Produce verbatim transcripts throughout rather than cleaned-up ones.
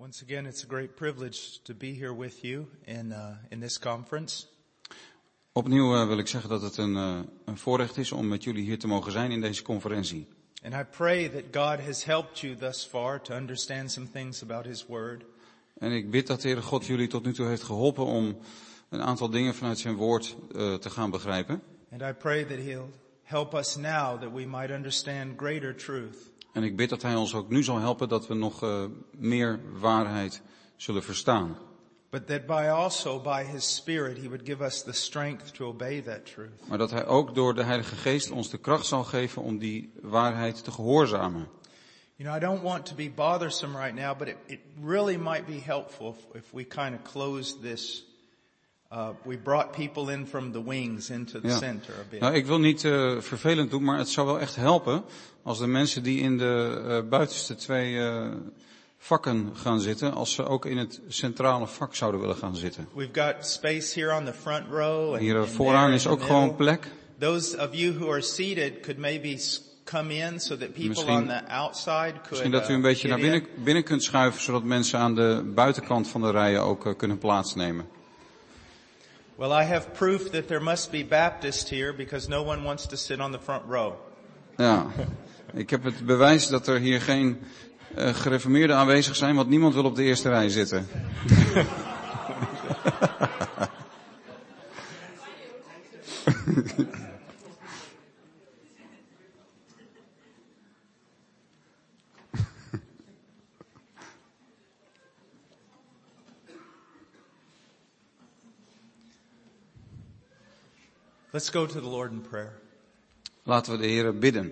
Once again, it's a great privilege to be here with you in uh, in this conference. Opnieuw uh, wil ik zeggen dat het een, uh, een voorrecht is om met jullie hier te mogen zijn in deze conferentie. And I pray that God has helped you thus far to understand some things about His Word. En ik bid dat de Heere God jullie tot nu toe heeft geholpen om een aantal dingen vanuit zijn woord uh, te gaan begrijpen. And I pray that He'll help us now that we might understand greater truth. En ik bid dat hij ons ook nu zal helpen dat we nog uh, meer waarheid zullen verstaan. But that by also by His Spirit He would give us the strength to obey that truth. Maar dat hij ook door de Heilige Geest ons de kracht zal geven om die waarheid te gehoorzamen. You know, I don't want to be bothersome right now, but it, it really might be helpful if, if we kind of close this. Uh, we brought people in from the wings into the ja. center a bit. Nou, ik wil niet uh, vervelend doen, maar het zou wel echt helpen als de mensen die in de uh, buitenste twee uh, vakken gaan zitten, als ze ook in het centrale vak zouden willen gaan zitten. We've got space here on the front row. And, Hier and vooraan is ook gewoon plek. Those of you who are seated could maybe come in so that people misschien, on the outside could. Misschien dat u een beetje naar binnen, binnen kunt schuiven, zodat mensen aan de buitenkant van de rijen ook uh, kunnen plaatsnemen. Well, I have proof that there must be Baptists here because no one wants to sit on the front row. Ja, ik heb het bewijs dat er hier geen uh, gereformeerden aanwezig zijn, want niemand wil op de eerste rij zitten. Let's go to the Lord in prayer. Laten we de Heere bidden.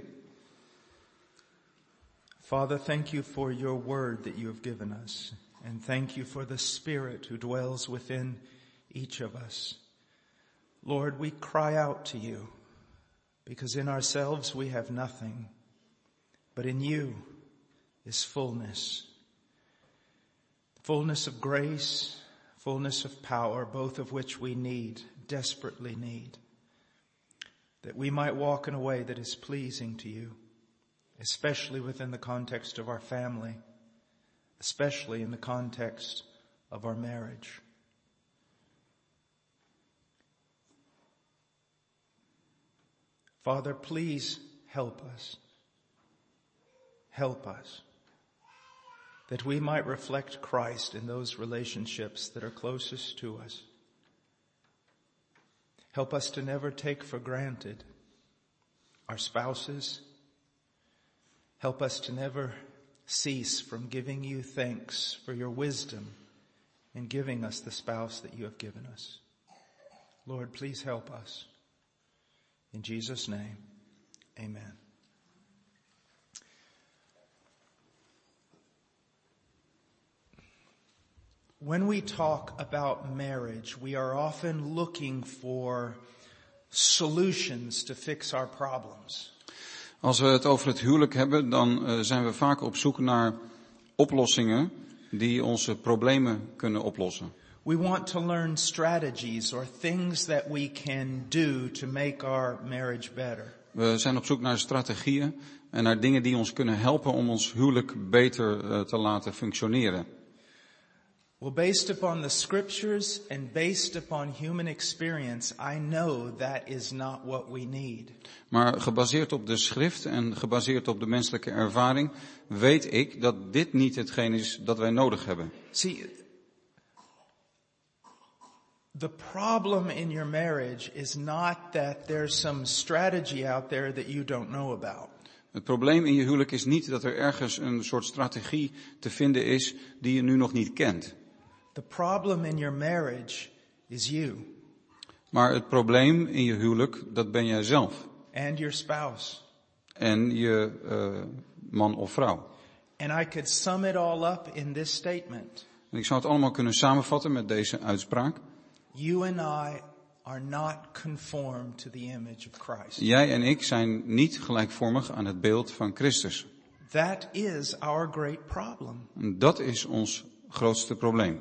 Father, thank you for your word that you have given us. And thank you for the Spirit who dwells within each of us. Lord, we cry out to you because in ourselves we have nothing, but in you is fullness. Fullness of grace, fullness of power, both of which we need, desperately need. That we might walk in a way that is pleasing to you, especially within the context of our family, especially in the context of our marriage. Father, please help us. Help us. That we might reflect Christ in those relationships that are closest to us. Help us to never take for granted our spouses. Help us to never cease from giving you thanks for your wisdom in giving us the spouse that you have given us. Lord, please help us. In Jesus' name, amen. When we talk about marriage, we are often looking for solutions to fix our problems. Als we het over het huwelijk hebben, dan uh, zijn we vaak op zoek naar oplossingen die onze problemen kunnen oplossen. We want to learn strategies or things that we can do to make our marriage better. We zijn op zoek naar strategieën en naar dingen die ons kunnen helpen om ons huwelijk beter uh, te laten functioneren. Well, based upon the scriptures and based upon human experience, I know that is not what we need. Maar gebaseerd op de schrift en gebaseerd op de menselijke ervaring, weet ik dat dit niet hetgeen is dat wij nodig hebben. See, the problem in your marriage is not that there's some strategy out there that you don't know about. Het probleem in je huwelijk is niet dat er ergens een soort strategie te vinden is die je nu nog niet kent. The problem in your marriage is you. Maar het probleem in je huwelijk, dat ben jij zelf. And your spouse. En je uh, man of vrouw. And I could sum it all up in this statement. En ik zou het allemaal kunnen samenvatten met deze uitspraak. You and I are not conformed to the image of Christ. Jij en ik zijn niet gelijkvormig aan het beeld van Christus. That is our great problem. En dat is ons grootste probleem.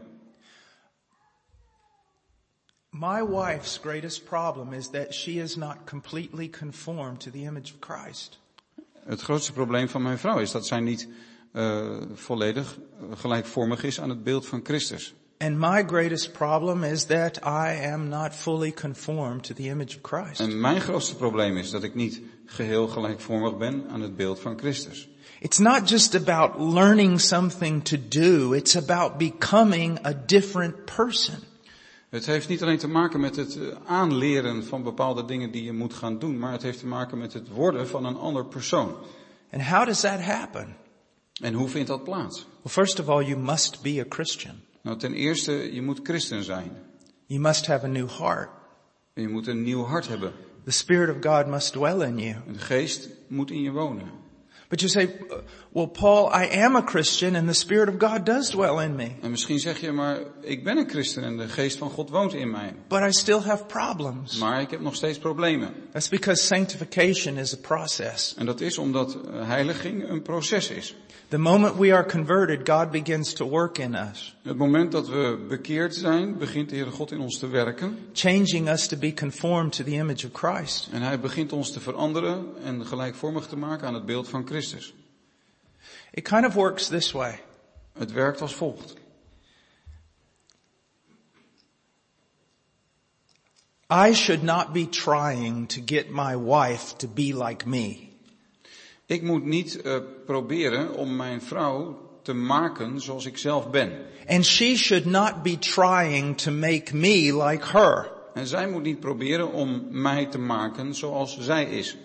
My wife's greatest problem is that she is not completely conformed to the image of Christ. Het grootste probleem van mijn vrouw is dat zij niet uh, volledig gelijkvormig is aan het beeld van Christus. And my greatest problem is that I am not fully conformed to the image of Christ. En mijn grootste probleem is dat ik niet geheel gelijkvormig ben aan het beeld van Christus. It's not just about learning something to do, it's about becoming a different person. Het heeft niet alleen te maken met het aanleren van bepaalde dingen die je moet gaan doen, maar het heeft te maken met het worden van een ander persoon. And how does that happen? En hoe vindt dat plaats? Well, first of all, you must be a Christian. Nou, ten eerste, je moet christen zijn. You must have a new heart. Je moet een nieuw hart hebben. The Spirit of God must dwell in you. De geest moet in je wonen. But you say, well, Paul, I am a Christian and the Spirit of God does dwell in me. En misschien zeg je, maar ik ben een christen en de geest van God woont in mij. But I still have problems. Maar ik heb nog steeds problemen. That's because sanctification is a process. En dat is omdat heiliging een proces is. The moment we are converted, God begins to work in us. Het moment dat we bekeerd zijn, begint de Heere God in ons te werken. Changing us to be conformed to the image of Christ. En hij begint ons te veranderen en gelijkvormig te maken aan het beeld van Christus. It kind of works this way. Het werkt als volgt. I should not be trying to get my wife to be like me. Ik moet niet uh, proberen om mijn vrouw te maken zoals ik zelf ben. And she should not be trying to make me like her. En zij moet niet proberen om mij te maken zoals zij is.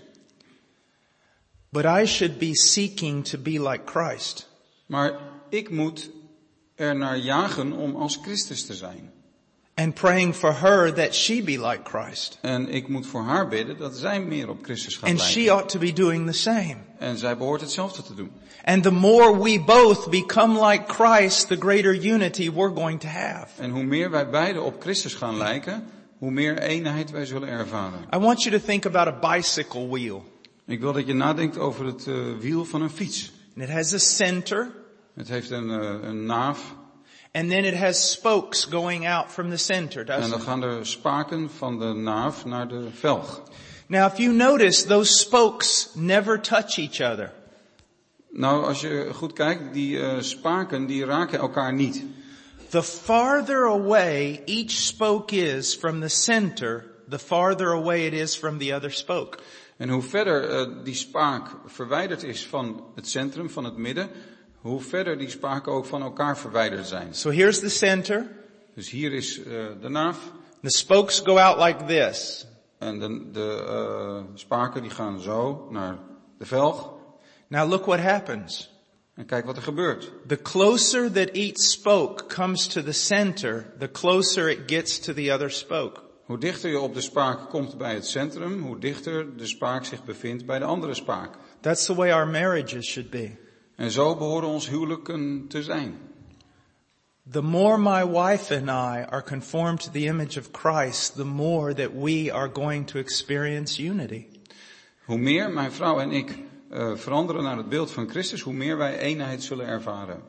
But I should be seeking to be like Christ. Maar ik moet er naar jagen om als Christus te zijn. And praying for her that she be like Christ. En ik moet voor haar bidden dat zij meer op Christus gaat And lijken. she ought to be doing the same. En zij behoort hetzelfde te doen. And the more we both become like Christ, the greater unity we're going to have. En hoe meer wij beiden op Christus gaan lijken, hoe meer eenheid wij zullen ervaren. I want you to think about a bicycle wheel. Ik wil dat je nadenkt over het uh, wiel van een fiets. And it has a center. Het heeft een, uh, een naaf. And then it has spokes going out from the center, doesn't En dan it? gaan er spaken van de naaf naar de velg. Now if you notice, those spokes never touch each other. Nou, als je goed kijkt, die uh, spaken die raken elkaar niet. The farther away each spoke is from the center, the farther away it is from the other spoke. En hoe verder uh, die spaak verwijderd is van het centrum, van het midden, hoe verder die spaken ook van elkaar verwijderd zijn. So here's the center. Dus hier is uh, de naaf. The spokes go out like this. En de, de uh, spaken die gaan zo naar de velg. Now look what happens. En kijk wat er gebeurt. The closer that each spoke comes to the center, the closer it gets to the other spoke. Hoe dichter je op de spaak komt bij het centrum, hoe dichter de spaak zich bevindt bij de andere spaak. That's the way our marriages should be. En zo behoren ons huwelijken te zijn. The more my wife and I are conformed to the image of Christ, the more that we are going to experience unity. Hoe meer mijn vrouw en ik uh, veranderen naar het beeld van Christus, hoe meer wij eenheid zullen ervaren.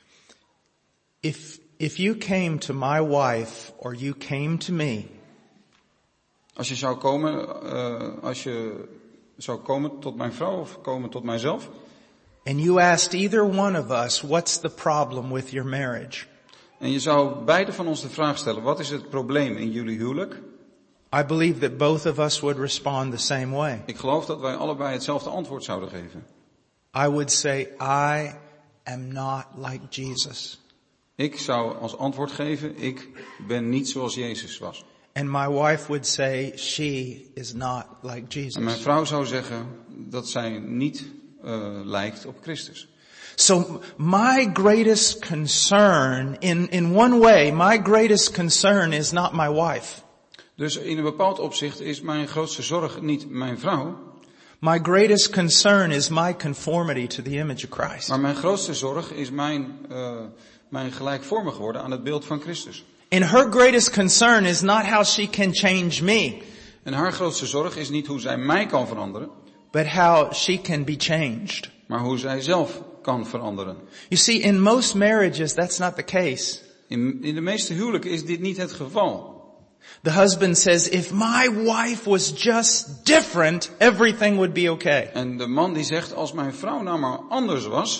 If, if you came to my wife or you came to me, Als je zou komen, uh, als je zou komen tot mijn vrouw of komen tot mijzelf. and you asked either one of us, what's the problem with your marriage? En je zou beide van ons de vraag stellen, wat is het probleem in jullie huwelijk? I believe that both of us would respond the same way. Ik geloof dat wij allebei hetzelfde antwoord zouden geven. I would say, I am not like Jesus. Ik zou als antwoord geven, ik ben niet zoals Jezus was. And my wife would say, she is not like Jesus. En mijn vrouw zou zeggen dat zij niet uh, lijkt op Christus. So my greatest concern, in, in one way, my greatest concern is not my wife. Dus in een bepaald opzicht is mijn grootste zorg niet mijn vrouw. My greatest concern is my conformity to the image of Christ. Maar mijn grootste zorg is mijn, uh, mijn gelijkvormig worden aan het beeld van Christus. And her greatest concern is not how she can change me, En haar grootste zorg is niet hoe zij mij kan veranderen, but how she can be changed. maar hoe zij zelf kan veranderen. You see, in most marriages, that's not the case. In, in de meeste huwelijken is dit niet het geval. The husband says, if my wife was just different, everything would be okay. En de man die zegt, als mijn vrouw nou maar anders was,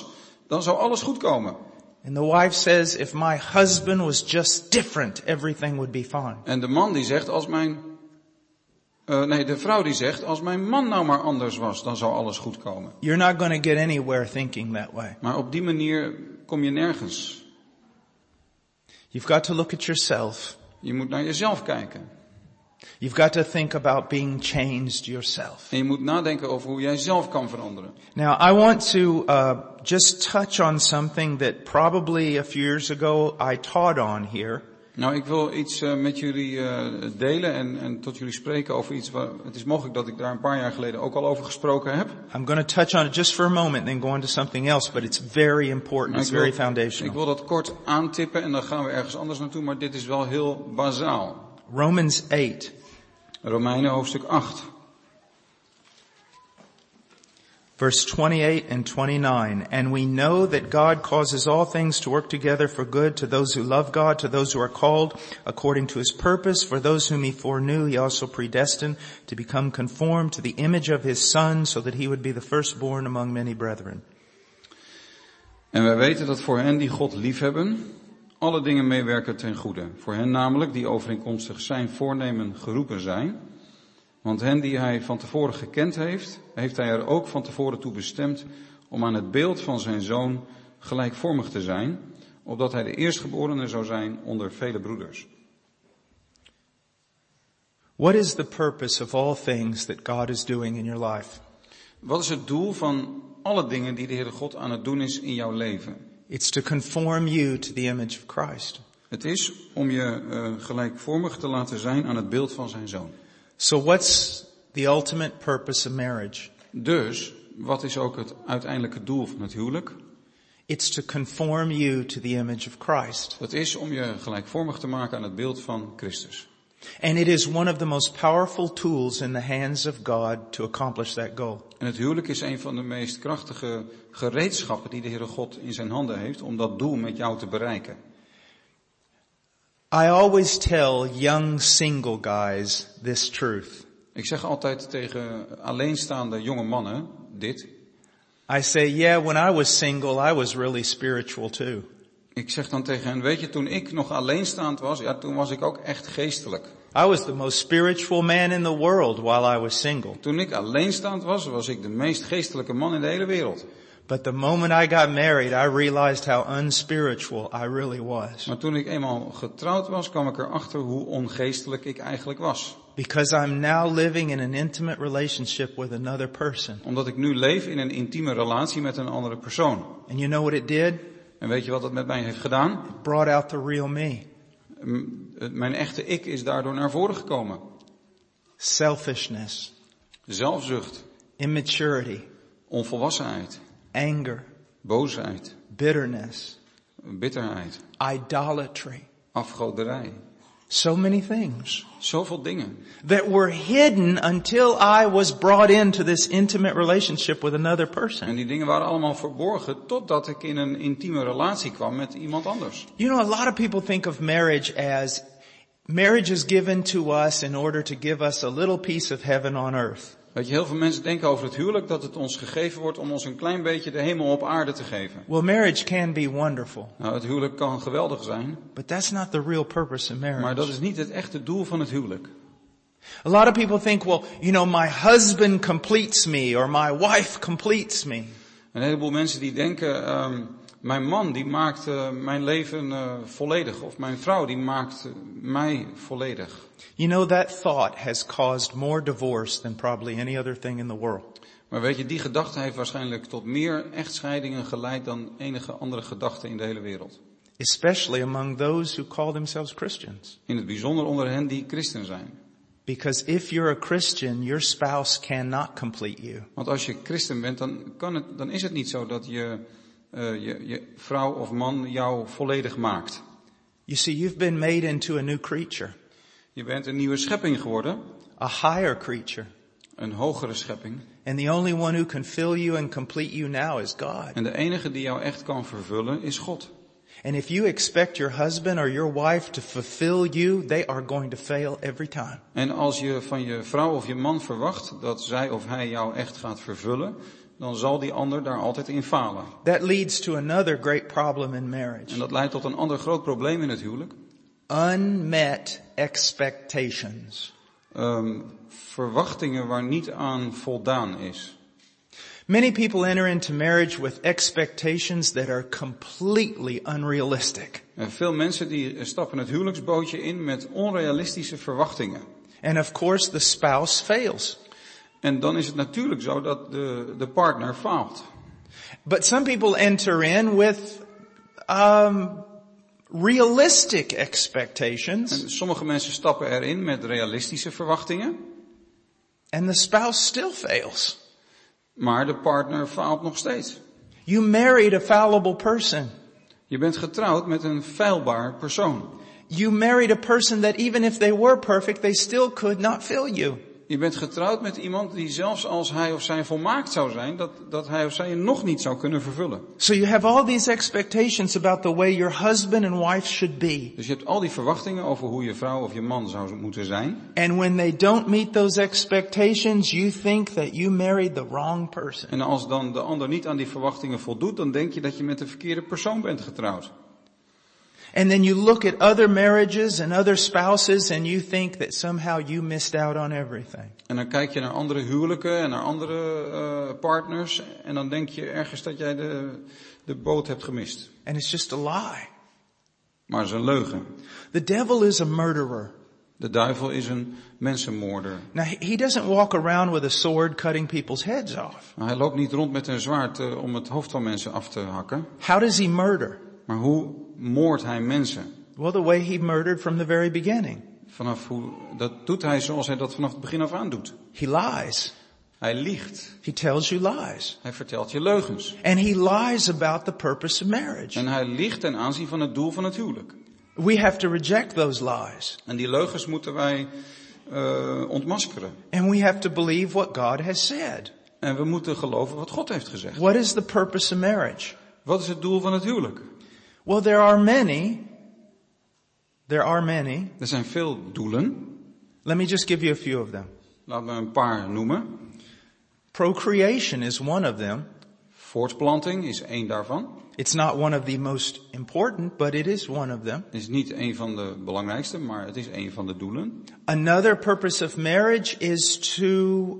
dan zou alles goed komen. And the wife says, if my husband was just different, everything would be fine. En de man die zegt, als mijn, uh, nee, de vrouw die zegt, als mijn man nou maar anders was, dan zou alles goed komen. You're not going to get anywhere thinking that way. Maar op die manier kom je nergens. You've got to look at yourself. Je moet naar jezelf kijken. You've got to think about being changed yourself. En je moet nadenken over hoe jij zelf kan veranderen. Now, I want to uh, just touch on something that probably a few years ago I taught on here. Nou, ik wil iets uh, met jullie uh, delen en, en tot jullie spreken over iets waar, het is mogelijk dat ik daar een paar jaar geleden ook al over gesproken heb. I'm going to touch on it just for a moment and then go on to something else, but it's very important, Nou, it's ik wil- very foundational. Ik wil dat kort aantippen en dan gaan we ergens anders naartoe, maar dit is wel heel bazaal. Romans eight, Romeinen hoofdstuk acht. verse twenty-eight and twenty-nine. And we know that God causes all things to work together for good to those who love God, to those who are called according to his purpose. For those whom he foreknew, he also predestined to become conformed to the image of his Son, so that he would be the firstborn among many brethren. En wij weten dat voor hen die God liefhebben, alle dingen meewerken ten goede. Voor hen namelijk die overeenkomstig zijn voornemen geroepen zijn. Want hen die hij van tevoren gekend heeft, heeft hij er ook van tevoren toe bestemd om aan het beeld van zijn zoon gelijkvormig te zijn, opdat hij de eerstgeborene zou zijn onder vele broeders. What is the purpose of all things that God is doing in your life? Wat is het doel van alle dingen die de Heere God aan het doen is in jouw leven? It's to conform you to the image of Christ. Het is om je uh, gelijkvormig te laten zijn aan het beeld van zijn zoon. So what's the ultimate purpose of marriage? Dus, wat is ook het uiteindelijke doel van het huwelijk? It's to conform you to the image of Christ. Dat is om je gelijkvormig te maken aan het beeld van Christus. And it is one of the most powerful tools in the hands of God to accomplish that goal. En het huwelijk is een van de meest krachtige gereedschappen die de Heere God in zijn handen heeft om dat doel met jou te bereiken. I always tell young single guys this truth. Ik zeg altijd tegen alleenstaande jonge mannen dit. I say, yeah, when I was single, I was really spiritual too. Ik zeg dan tegen hen, weet je, toen ik nog alleenstaand was, ja, toen was ik ook echt geestelijk. I was the most spiritual man in the world while I was single. Toen ik alleenstaand was, was ik de meest geestelijke man in de hele wereld. But the moment I got married, I realized how unspiritual I really was. Maar toen ik eenmaal getrouwd was, kwam ik erachter hoe ongeestelijk ik eigenlijk was. Because I'm now living in an intimate relationship with another person. Omdat ik nu leef in een intieme relatie met een andere persoon. And you know what it did? En weet je wat dat met mij heeft gedaan? It brought out the real me. M- Mijn echte ik is daardoor naar voren gekomen. Selfishness, Zelfzucht, immaturity, onvolwassenheid, anger, boosheid, bitterness, bitterheid, idolatry. afgoderij. So many things Zoveel dingen. that were hidden until I was brought into this intimate relationship with another En person. die dingen waren allemaal verborgen totdat ik in een intieme relatie kwam met iemand anders. You know, a lot of people think of marriage as marriage is given to us in order to give us a little piece of heaven on earth. Weet je, heel veel mensen denken over het huwelijk dat het ons gegeven wordt om ons een klein beetje de hemel op aarde te geven. Well, marriage can be wonderful, Nou, het huwelijk kan geweldig zijn, but that's not the real purpose of marriage. maar dat is niet het echte doel van het huwelijk. A lot of people think, well, you know, my husband completes me or my wife completes me. Een heleboel mensen die denken, um, mijn man die maakt uh, mijn leven uh, volledig. Of mijn vrouw die maakt uh, mij volledig. You know, that thought has caused more divorce than probably any other thing in the world. Maar weet je, die gedachte heeft waarschijnlijk tot meer echtscheidingen geleid dan enige andere gedachte in de hele wereld. Especially among those who call themselves Christians. In het bijzonder onder hen die christen zijn. Because if you're a Christian, your spouse cannot complete you. Want als je christen bent, dan, kan het, dan is het niet zo dat je, uh, je, je vrouw of man jou volledig maakt. You see, you've been made into a new creature. Je bent een nieuwe schepping geworden. A higher creature. Een hogere schepping. And the only one who can fill you and complete you now is God. En de enige die jou echt kan vervullen is God. And if you expect your husband or your wife to fulfill you, they are going to fail every time. En als je van je vrouw of je man verwacht dat zij of hij jou echt gaat vervullen, dan zal die ander daar altijd in falen. That leads to another great problem in marriage. En dat leidt tot een ander groot probleem in het huwelijk. Unmet expectations. Um, verwachtingen waar niet aan voldaan is. Many people enter into marriage with expectations that are completely unrealistic. En veel mensen die stappen het huwelijksbootje in met onrealistische verwachtingen. And of course the spouse fails. En dan is het natuurlijk zo dat de, de partner faalt. But some people enter in with um, realistic expectations. En sommige mensen stappen erin met realistische verwachtingen. And the spouse still fails. Maar de partner faalt nog steeds. You married a fallible person. Je bent getrouwd met een feilbaar persoon. You married a person that even if they were perfect, they still could not fill you. Je bent getrouwd met iemand die zelfs als hij of zij volmaakt zou zijn, dat, dat hij of zij je nog niet zou kunnen vervullen. So you have all these expectations about the way your husband and wife should be. Dus je hebt al die verwachtingen over hoe je vrouw of je man zou moeten zijn. And when they don't meet those expectations, you think that you married the wrong person. En als dan de ander niet aan die verwachtingen voldoet, dan denk je dat je met de verkeerde persoon bent getrouwd. And then you look at other marriages and other spouses and you think that somehow you missed out on everything. En dan kijk je naar andere huwelijken en naar andere uh, partners en dan denk je ergens dat jij de, de boot hebt gemist. And it's just a lie. Maar het is een leugen. The devil is a murderer. De duivel is een mensenmoorder. Now he doesn't walk around with a sword cutting people's heads off. Hij loopt niet rond met een zwaard uh, om het hoofd van mensen af te hakken. How does he murder? Maar hoe moordt hij mensen? Well, the way he murdered from the very beginning. Vanaf hoe, dat doet hij zoals hij dat vanaf het begin af aan doet. He lies. Hij liegt. He tells you lies. Hij vertelt je leugens. And he lies about the purpose of marriage. En hij liegt ten aanzien van het doel van het huwelijk. We have to reject those lies. En die leugens moeten wij uh, ontmaskeren. And we have to believe what God has said. En we moeten geloven wat God heeft gezegd. What is the purpose of marriage? Wat is het doel van het huwelijk? Well, there are many. There are many. Er zijn veel doelen. Let me just give you a few of them. Laat me een paar noemen. Procreation is one of them. Voortplanting is één daarvan. It's not one of the most important, but it is one of them. Het is niet een van de belangrijkste, maar het is een van de doelen. Another purpose of marriage is to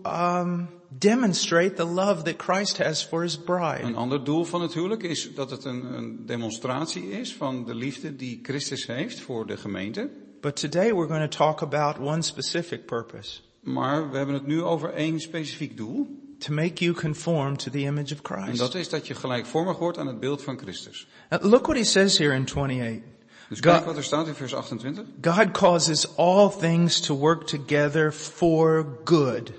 um, demonstrate the love that Christ has for his bride. Een ander doel van het huwelijk is dat het een, een demonstratie is van de liefde die Christus heeft voor de gemeente. But today we're going to talk about one specific purpose. Maar we hebben het nu over één specifiek doel. To make you conform to the image of Christ. En dat is dat je gelijkvormig wordt aan het beeld van Christus. Uh, look what he says here in twenty-eight. Dus kijk wat er staat in vers achtentwintig. God causes all things to work together for good.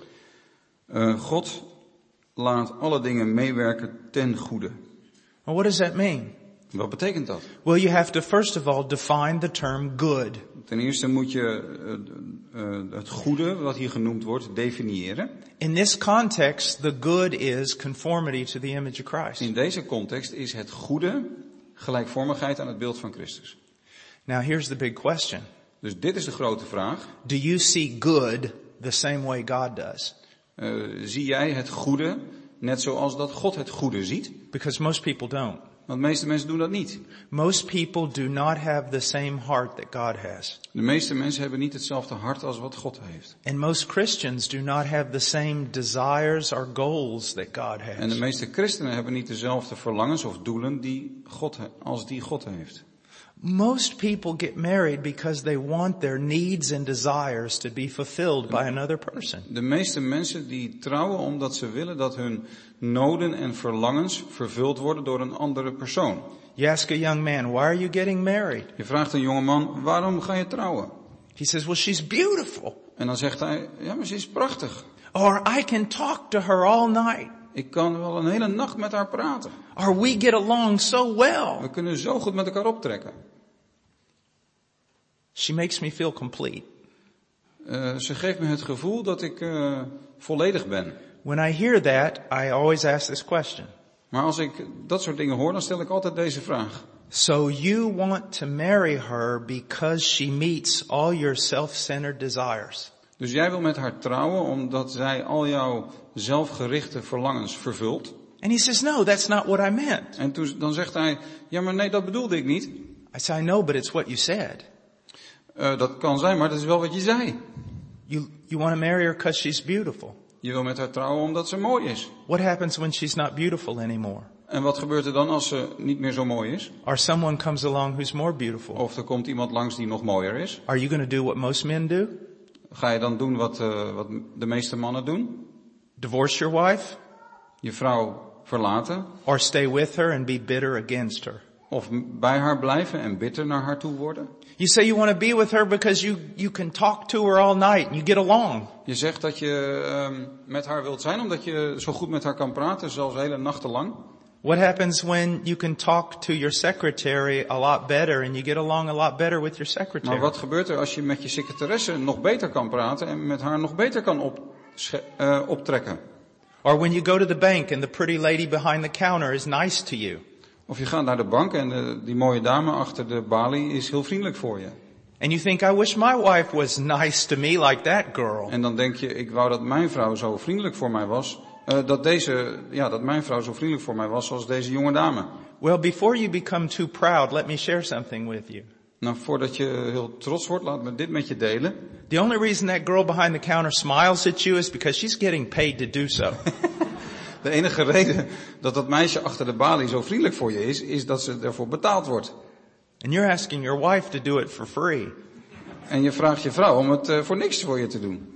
Uh, God laat alle dingen meewerken ten goede. Well, what does that mean? Wat betekent dat? Well, you have to first of all define the term good. Ten eerste moet je uh, uh, het goede, wat hier genoemd wordt, definiëren. In this context, the good is conformity to the image of Christ. In deze context is het goede gelijkvormigheid aan het beeld van Christus. Now here's the big question. Dus dit is de grote vraag. Do you see good the same way God does? Uh, zie jij het goede net zoals dat God het goede ziet? Because most people don't. Want de meeste mensen doen dat niet. Most people do not have the same heart that God has. De meeste mensen hebben niet hetzelfde hart als wat God heeft. And most Christians do not have the same desires or goals that God has. En de meeste christenen hebben niet dezelfde verlangens of doelen die God, als die God heeft. Most people get married because they want their needs and desires to be fulfilled by another person. De meeste mensen die trouwen omdat ze willen dat hun noden en verlangens vervuld worden door een andere persoon. You ask a young man, why are you getting married? Je vraagt een jongeman, waarom ga je trouwen? He says, well, she's beautiful. En dan zegt hij, ja, maar ze is prachtig. Or I can talk to her all night. Ik kan wel een hele nacht met haar praten. Or we get along so well. We kunnen zo goed met elkaar optrekken. She makes me feel complete. Uh, ze geeft me het gevoel dat ik uh, volledig ben. When I hear that, I always ask this question. Maar als ik dat soort dingen hoor, dan stel ik altijd deze vraag. So you want to marry her because she meets all your self-centered desires? Dus jij wil met haar trouwen omdat zij al jouw zelfgerichte verlangens vervult. And he says, no, that's not what I meant. En toen, dan zegt hij, ja maar nee, dat bedoelde ik niet. I say, I know, but it's what you said. Uh, dat kan zijn, maar dat is wel wat je zei. You, you want to marry her because she's beautiful. Je wil met haar trouwen omdat ze mooi is. What happens when she's not beautiful anymore? En wat gebeurt er dan als ze niet meer zo mooi is? Or someone comes along who's more beautiful. Of er komt iemand langs die nog mooier is. Are you going to do what most men do? Ga je dan doen wat, uh, wat de meeste mannen doen? Divorce your wife? Je vrouw verlaten? Or stay with her and be bitter against her? Of bij haar blijven en bitter naar haar toe worden? You say you want to be with her because you, you can talk to her all night and you get along. Je zegt dat je um, met haar wilt zijn omdat je zo goed met haar kan praten, zelfs hele nachten lang. What happens when you can talk to your secretary a lot better and you get along a lot better with your secretary? Maar wat gebeurt er als je met je secretaresse nog beter kan praten en met haar nog beter kan op, uh, optrekken? Or when you go to the bank and the pretty lady behind the counter is nice to you. Of je gaat naar de bank en de, die mooie dame achter de balie is heel vriendelijk voor je. And you think, I wish my wife was nice to me like that girl. En dan denk je, ik wou dat mijn vrouw zo vriendelijk voor mij was. Uh, dat deze, ja, dat mijn vrouw zo vriendelijk voor mij was zoals deze jonge dame. Well, before you become too proud, let me share something with you. Nou, voordat je heel trots wordt, laat me dit met je delen. The only reason that girl behind the counter smiles at you is because she's getting paid to do so. De enige reden dat dat meisje achter de balie zo vriendelijk voor je is, is dat ze ervoor betaald wordt. And you're asking your wife to do it for free. En je vraagt je vrouw om het uh, voor niks voor je te doen.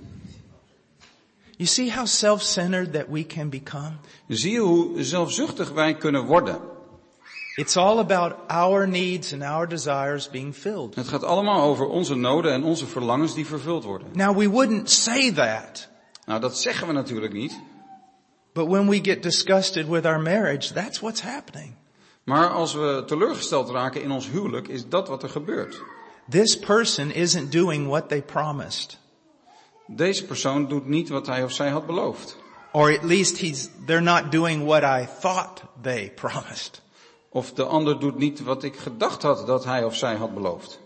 You see how self-centered that we can become? Zie je hoe zelfzuchtig wij kunnen worden? It's all about our needs and our desires being filled. Het gaat allemaal over onze noden en onze verlangens die vervuld worden. Now we wouldn't say that. Nou, dat zeggen we natuurlijk niet. But when we get disgusted with our marriage, that's what's happening. Maar als we teleurgesteld raken in ons huwelijk, is dat wat er gebeurt. This person isn't doing what they promised. Deze persoon doet niet wat hij of zij had beloofd. Or at least he's, they're not doing what I thought they promised. Of de ander doet niet wat ik gedacht had dat hij of zij had beloofd.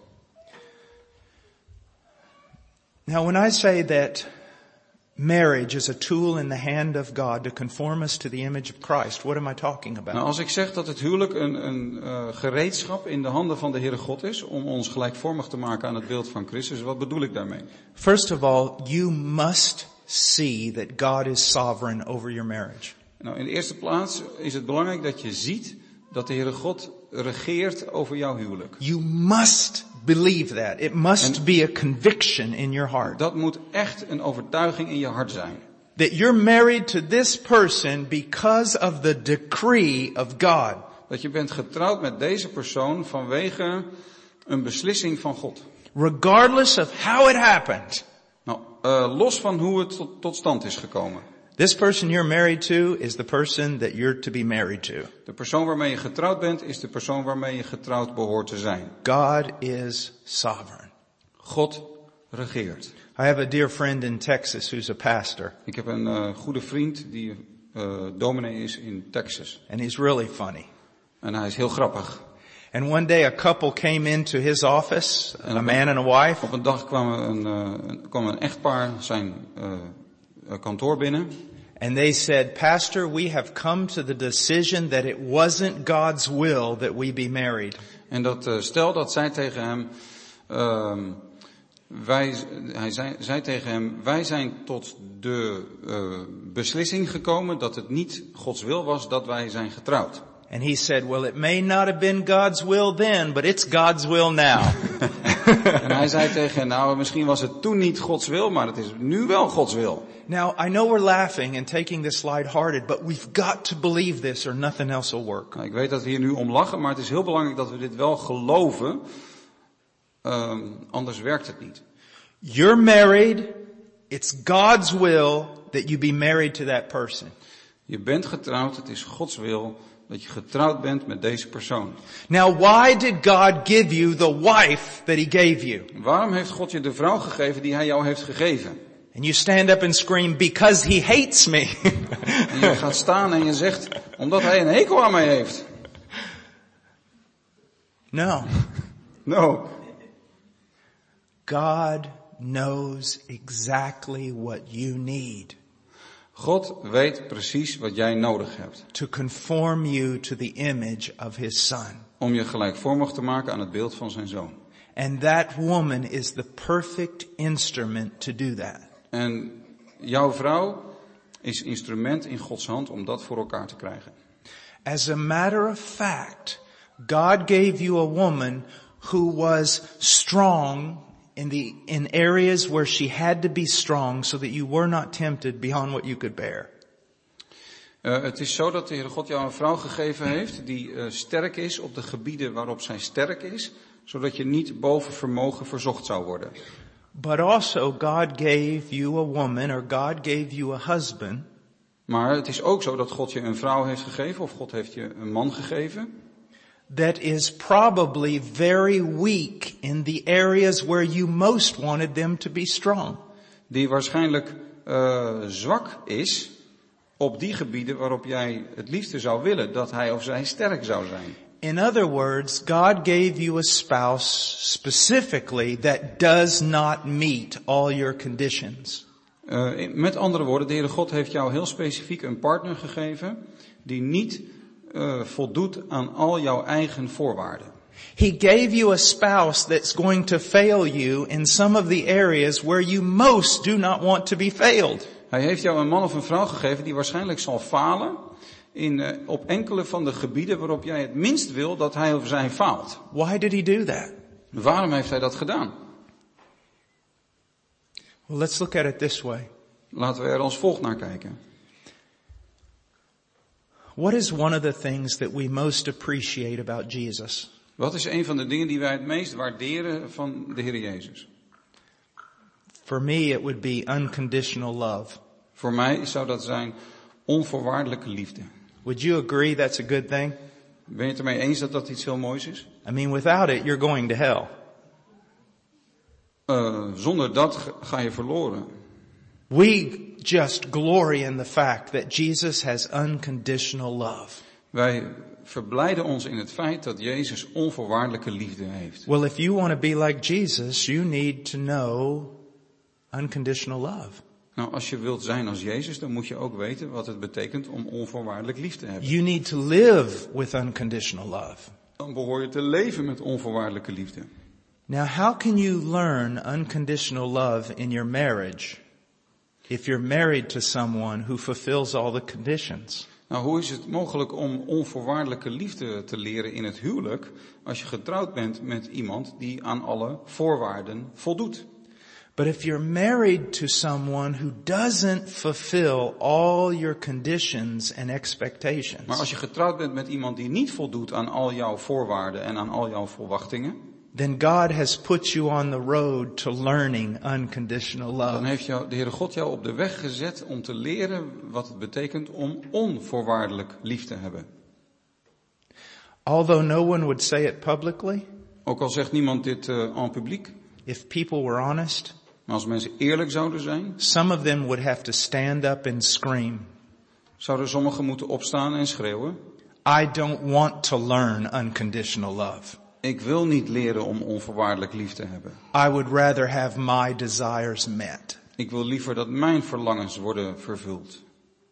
Now when I say that marriage is a tool in the hand of God to conform us to the image of Christ, what am I talking about? Nou, als ik zeg dat het huwelijk een, een uh, gereedschap in de handen van de Heere God is om ons gelijkvormig te maken aan het beeld van Christus, wat bedoel ik daarmee? First of all, you must see that God is sovereign over your marriage. Nou, in de eerste plaats is het belangrijk dat je ziet dat de Heere God regeert over jouw huwelijk. You must believe that. It must En be a conviction in your heart. dat moet echt een overtuiging in je hart zijn. That you're married to this person because of the decree of God. Dat je bent getrouwd met deze persoon vanwege een beslissing van God. Regardless of how it happened. Nou, uh, los van hoe het tot, tot stand is gekomen. This person you're married to is the person that you're to be married to. De persoon waarmee je getrouwd bent is de persoon waarmee je getrouwd behoort te zijn. God is sovereign. God regeert. I have a dear friend in Texas who's a pastor. Ik heb een uh, goede vriend die uh, dominee is in Texas. And he's really funny. En hij is heel grappig. And one day a couple came into his office, En a op man een, and a wife. Op een dag kwam een, uh, kwam een echtpaar zijn uh, kantoor binnen. And they said, Pastor, we have come to the decision that it wasn't God's will that we be married. En dat uh, stel dat zei tegen hem, uh, wij, hij zei, zei tegen hem, wij zijn tot de uh, beslissing gekomen dat het niet Gods wil was dat wij zijn getrouwd. And he said, well, it may not have been God's will then, but it's God's will now. En hij zei tegen hen, nou, misschien was het toen niet Gods wil, maar het is nu wel Gods wil. Now, I know we're laughing and taking this lighthearted, but we've got to believe this or nothing else will work. Nou, ik weet dat we hier nu om lachen, maar het is heel belangrijk dat we dit wel geloven, um, anders werkt het niet. You're married. It's God's will that you be married to that person. Je bent getrouwd, het is Gods wil dat je getrouwd bent met deze persoon. Now, why did God give you the wife that he gave you? Waarom heeft God je de vrouw gegeven die hij jou heeft gegeven? And you stand up and scream, because he hates me. En je gaat staan en je zegt, omdat hij een hekel aan mij heeft. No. No. God knows exactly what you need. God weet precies wat jij nodig hebt. To conform you to the image of his son. Om je gelijkvormig te maken aan het beeld van zijn zoon. And that woman is the perfect instrument to do that. En jouw vrouw is instrument in Gods hand om dat voor elkaar te krijgen. As a matter of fact, God gave you a woman who was strong in the in areas where she had to be strong so that you were not tempted beyond what you could bear. Uh, het is zo dat de Heere God jou een vrouw gegeven heeft die uh, sterk is op de gebieden waarop zij sterk is, zodat je niet boven vermogen verzocht zou worden. But also God gave you a woman, or God gave you a husband. Maar het is ook zo dat God je een vrouw heeft gegeven, of God heeft je een man gegeven. That is probably very weak in the areas where you most wanted them to be strong. Die waarschijnlijk uh, zwak is op die gebieden waarop jij het liefste zou willen dat hij of zij sterk zou zijn. In other words, God gave you a spouse specifically that does not meet all your conditions. Uh, met andere woorden, de Heere God heeft jou heel specifiek een partner gegeven die niet uh, voldoet aan al jouw eigen voorwaarden. He gave you a spouse that's going to fail you in some of the areas where you most do not want to be failed. Hij heeft jou een man of een vrouw gegeven die waarschijnlijk zal falen in, uh, op enkele van de gebieden waarop jij het minst wil dat hij of zij faalt. Why did he do that? Waarom heeft hij dat gedaan? Well, let's look at it this way. Laten we er als volgt naar kijken. What is one of the things that we most appreciate about Jesus? Wat is een van de dingen die wij het meest waarderen van de Heer Jezus? For me, it would be unconditional love. Voor mij zou dat zijn onvoorwaardelijke liefde. Would you agree that's a good thing? Ben je het ermee eens dat dat iets heel moois is? I mean, without it, you're going to hell. Uh, zonder dat ga je verloren. We just glory in the fact that Jesus has unconditional love. Wij verblijden ons in het feit dat Jezus onvoorwaardelijke liefde heeft. Well, if you want to be like Jesus, you need to know unconditional love. Nou, als je wilt zijn als Jezus, dan moet je ook weten wat het betekent om onvoorwaardelijk lief te hebben. You need to live with unconditional love. Dan behoor je te leven met onvoorwaardelijke liefde. Now, how can you learn unconditional love in your marriage if you're married to someone who fulfills all the conditions? Nou, hoe is het mogelijk om onvoorwaardelijke liefde te leren in het huwelijk als je getrouwd bent met iemand die aan alle voorwaarden voldoet? But if you're married to someone who doesn't fulfill all your conditions and expectations. Maar als je getrouwd bent met iemand die niet voldoet aan al jouw voorwaarden en aan al jouw verwachtingen, then God has put you on the road to learning unconditional love. Dan heeft jou, de Heere God jou op de weg gezet om te leren wat het betekent om onvoorwaardelijk lief te hebben. Although no one would say it publicly. Ook al zegt niemand dit uh, en publiek. If people were honest. Maar als mensen eerlijk zouden zijn. Some of them would have to stand up and scream. Zouden sommigen moeten opstaan en schreeuwen. I don't want to learn unconditional love. Ik wil niet leren om onvoorwaardelijk lief te hebben. I would rather have my desires met. Ik wil liever dat mijn verlangens worden vervuld.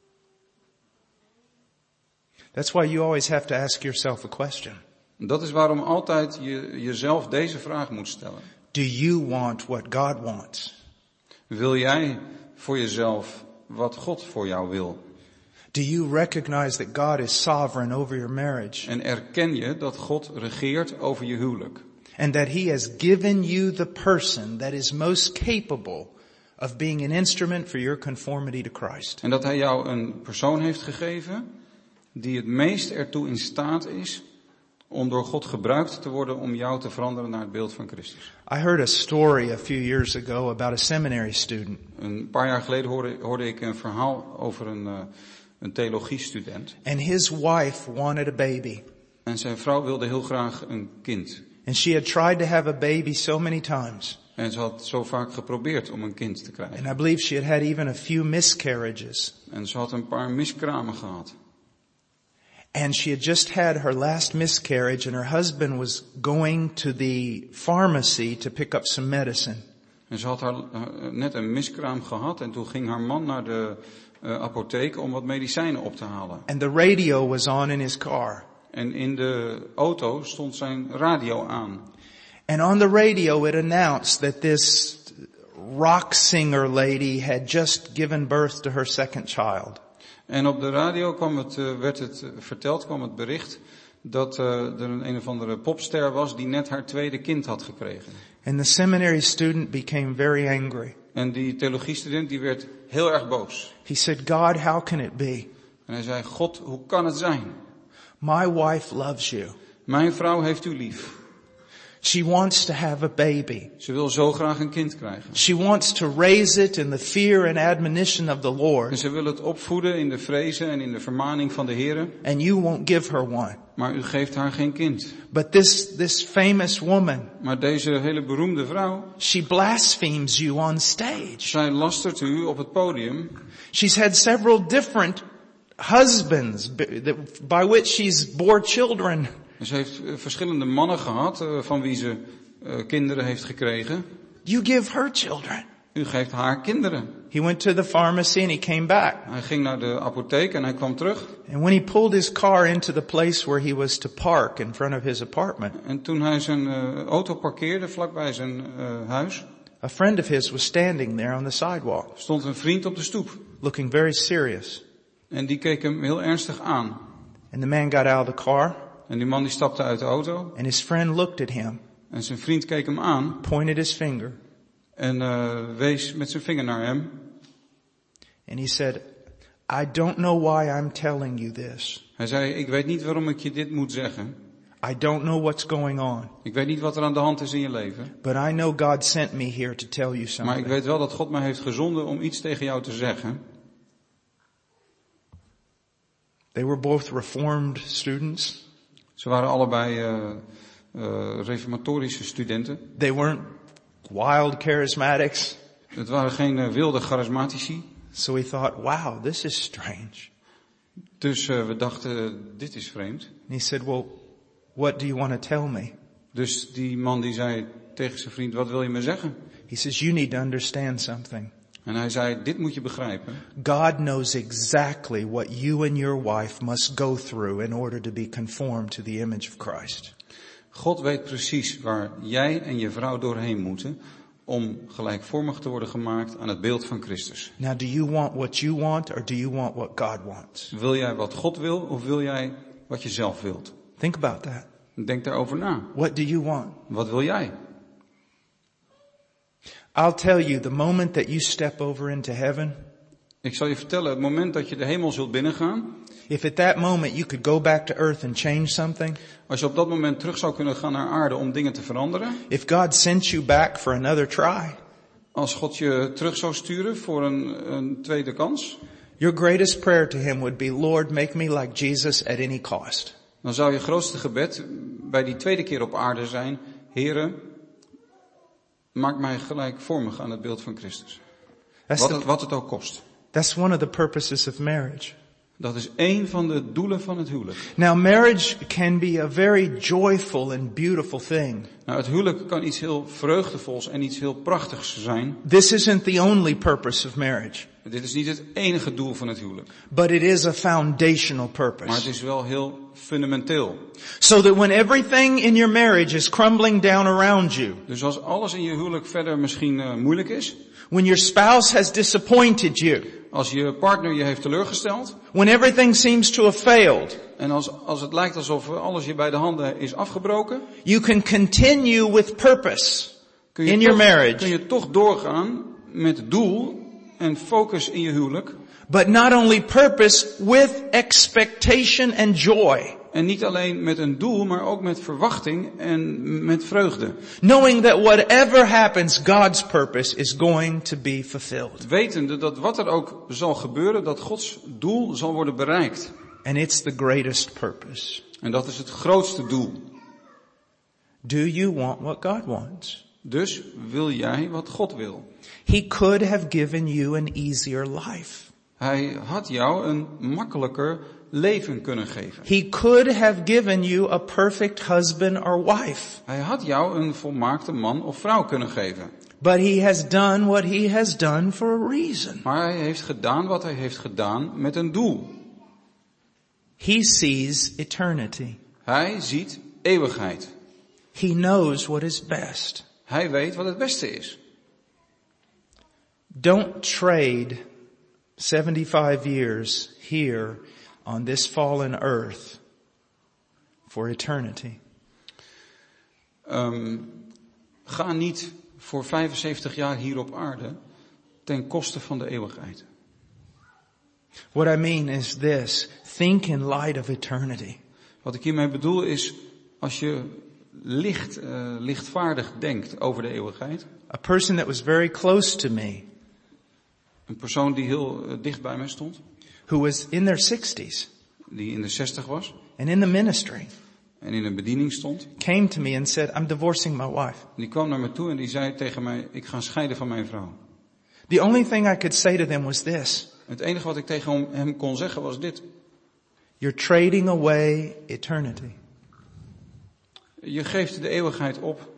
That's why you always have to ask yourself a question. Dat is waarom altijd je jezelf deze vraag moet stellen. Do you want what God wants? Wil jij voor jezelf wat God voor jou wil? Do you recognize that God is sovereign over your marriage? En erken je dat God regeert over je huwelijk? And that He has given you the person that is most capable of being an instrument for your conformity to Christ. En dat Hij jou een persoon heeft gegeven die het meest ertoe in staat is om door God gebruikt te worden om jou te veranderen naar het beeld van Christus. I heard a story a few years ago about a seminary student. Een paar jaar geleden hoorde, hoorde ik een verhaal over een, uh, een theologiestudent. And his wife wanted a baby. En zijn vrouw wilde heel graag een kind. And she had tried to have a baby so many times. En ze had zo vaak geprobeerd om een kind te krijgen. And I believe she had had even a few miscarriages. En ze had een paar miskramen gehad. And she had just had her last miscarriage and her husband was going to the pharmacy to pick up some medicine. En ze had haar, uh, net een miskraam gehad en toen ging haar man naar de uh, apotheek om wat medicijnen op te halen. And the radio was on in his car. En in de auto stond zijn radio aan. And on the radio it announced that this rock singer lady had just given birth to her second child. En op de radio kwam het, uh, werd het uh, verteld, kwam het bericht dat uh, er een, een of andere popster was die net haar tweede kind had gekregen. And the seminary student became very angry. En die theologiestudent die werd heel erg boos. He said, God, how can it be? En hij zei, God, hoe kan het zijn? My wife loves you. Mijn vrouw heeft u lief. She wants to have a baby. Ze wil zo graag een kind krijgen. She wants to raise it in the fear and admonition of the En Lord. ze wil het opvoeden in de vrezen en in de vermaning van de Heere. And you won't give her one. Maar u geeft haar geen kind. But this, this famous woman, Maar deze hele beroemde vrouw, she blasphemes you on stage. zij lastert u op het podium. She's had several different husbands by which she's bore children. Ze heeft verschillende mannen gehad, uh, van wie ze uh, kinderen heeft gekregen. You give her children. U geeft haar kinderen. He went to the pharmacy and he came back. Hij ging naar de apotheek en hij kwam terug. And when he pulled his car into the place where he was to park in front of his apartment, En toen hij zijn uh, auto parkeerde vlakbij zijn uh, huis, a friend of his was standing there on the sidewalk, stond een vriend op de stoep. looking very serious. En die keek hem heel ernstig aan. And the man got out of the car, En die man die stapte uit de auto. and his friend looked at him, En zijn vriend keek hem aan. pointed his finger, En uh, wees met zijn vinger naar hem. and he said, I don't know why I'm telling you this. Hij zei, ik weet niet waarom ik je dit moet zeggen. I don't know what's going on, Ik weet niet wat er aan de hand is in je leven. but I know God sent me here to tell you Maar ik something. weet wel dat God mij heeft gezonden om iets tegen jou te zeggen. They were both Reformed students. Ze waren allebei uh, uh, reformatorische studenten. They weren't wild charismatics. Het waren geen uh, wilde charismatici. So we thought, wow, this is strange. Dus uh, we dachten, dit is vreemd. And he said, well, what do you want to tell me? Dus die man die zei tegen zijn vriend, wat wil je me zeggen? He says, you need to understand something. En hij zei, dit moet je begrijpen. God knows exactly what you and your wife must go through in order to be conformed to the image of Christ. God weet precies waar jij en je vrouw doorheen moeten om gelijkvormig te worden gemaakt aan het beeld van Christus. Now, do you want what you want or do you want what God wants? Wil jij wat God wil of wil jij wat je zelf wilt? Think about that. Denk daarover na. What do you want? Wat wil jij? I'll tell you, the moment that you step over into heaven, Ik zal je vertellen, het moment dat je de hemel zult binnengaan, if at that moment you could go back to earth and change something, als je op dat moment terug zou kunnen gaan naar aarde om dingen te veranderen, if God sent you back for another try, als God je terug zou sturen voor een, een tweede kans, your greatest prayer to him would be, Lord, make me like Jesus at any cost. dan zou je grootste gebed bij die tweede keer op aarde zijn, Heere, maak mij gelijkvormig aan het beeld van Christus. That's, Wat the, het, wat het ook kost. that's one of the purposes of marriage. Dat is één van de doelen van het huwelijk. Now, marriage can be a very joyful and beautiful thing. Nou, het huwelijk kan iets heel vreugdevols en iets heel prachtigs zijn. This isn't the only purpose of marriage, Dit is niet het enige doel van het huwelijk. but it is a foundational Maar het purpose. is wel heel fundamenteel. So that when everything in your marriage is crumbling down around you, Dus als alles in je huwelijk verder misschien uh, moeilijk is, when your spouse has disappointed you, als je partner je heeft teleurgesteld, when everything seems to have failed, en als, als het lijkt alsof alles je bij de handen is afgebroken, you can continue with purpose kun je, in your toch, marriage, kun je toch doorgaan met doel en focus in je huwelijk. but not only purpose, with expectation and joy. En niet alleen met een doel, maar ook met verwachting en met vreugde. Knowing that whatever happens, God's purpose is going to be fulfilled. Wetende dat wat er ook zal gebeuren, dat Gods doel zal worden bereikt. And it's the greatest purpose. En dat is het grootste doel. Do you want what God wants? Dus wil jij wat God wil. He could have given you an easier life. Hij had jou een makkelijker leven kunnen geven. He could have given you a perfect husband or wife. Hij had jou een volmaakte man of vrouw kunnen geven. But he has done what he has done for a reason. Maar hij heeft gedaan wat hij heeft gedaan met een doel. He sees eternity. Hij ziet eeuwigheid. He knows what is best. Hij weet wat het beste is. Don't trade seventy-five years here on this fallen earth for eternity. Um, ga niet voor vijfenzeventig jaar hier op aarde ten koste van de eeuwigheid. What I mean is this. Think in light of eternity. Wat ik hiermee bedoel is, als je licht, uh, lichtvaardig denkt over de eeuwigheid. A person that was very close to me. Een persoon die heel uh, dicht bij mij stond. Who was in their sixties. Die in de zestig was. And in the ministry. En in een bediening stond. Came to me and said, I'm divorcing my wife. Die kwam naar me toe en die zei tegen mij, ik ga scheiden van mijn vrouw. The only thing I could say to them was this. Het enige wat ik tegen hem kon zeggen was dit. You're trading away eternity. Je geeft de eeuwigheid op.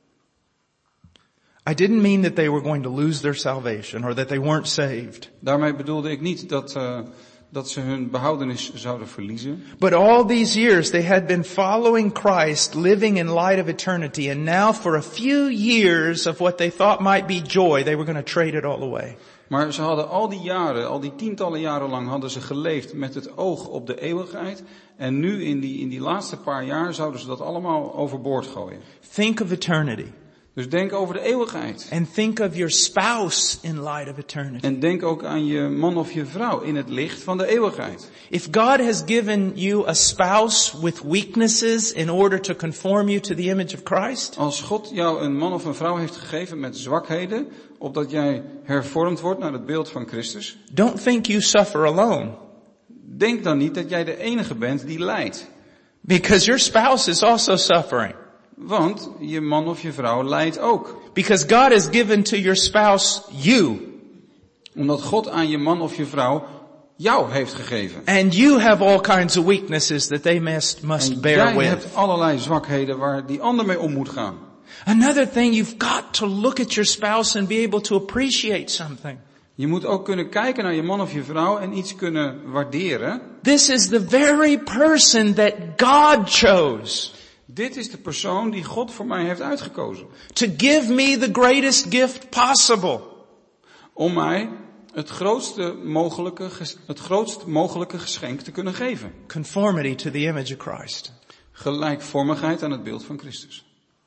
I didn't mean that they were going to lose their salvation or that they weren't saved. Daarmee bedoelde ik niet dat, uh, dat ze hun behoudenis zouden verliezen. But all these years they had been following Christ, living in light of eternity, and now for a few years of what they thought might be joy, they were going to trade it all away. Maar ze hadden al die jaren, al die tientallen jaren lang hadden ze geleefd met het oog op de eeuwigheid. En nu in die, in die laatste paar jaar zouden ze dat allemaal overboord gooien. Think of eternity. Dus denk over de eeuwigheid. And think of your spouse in light of eternity. En denk ook aan je man of je vrouw in het licht van de eeuwigheid. If God has given you a spouse with weaknesses in order to conform you to the image of Christ. Als God jou een man of een vrouw heeft gegeven met zwakheden, opdat jij hervormd wordt naar het beeld van Christus. Don't think you suffer alone. Denk dan niet dat jij de enige bent die lijdt. Because your spouse is also suffering. Want je man of je vrouw lijdt ook. Because God has given to your spouse you. Omdat God aan je man of je vrouw jou heeft gegeven. And you have all kinds of weaknesses that they must, must en bear jij with. hebt allerlei zwakheden waar die ander mee om moet gaan. Another thing, you've got to look at your spouse and be able to appreciate something. Je moet ook kunnen kijken naar je man of je vrouw en iets kunnen waarderen. This is the very person that God chose. Dit is de persoon die God voor mij heeft uitgekozen. To give me the greatest gift possible. Om mij het grootste mogelijke, het grootst mogelijke geschenk te kunnen geven. Conformity to the image of Christ. Gelijkvormigheid aan het beeld van Christus.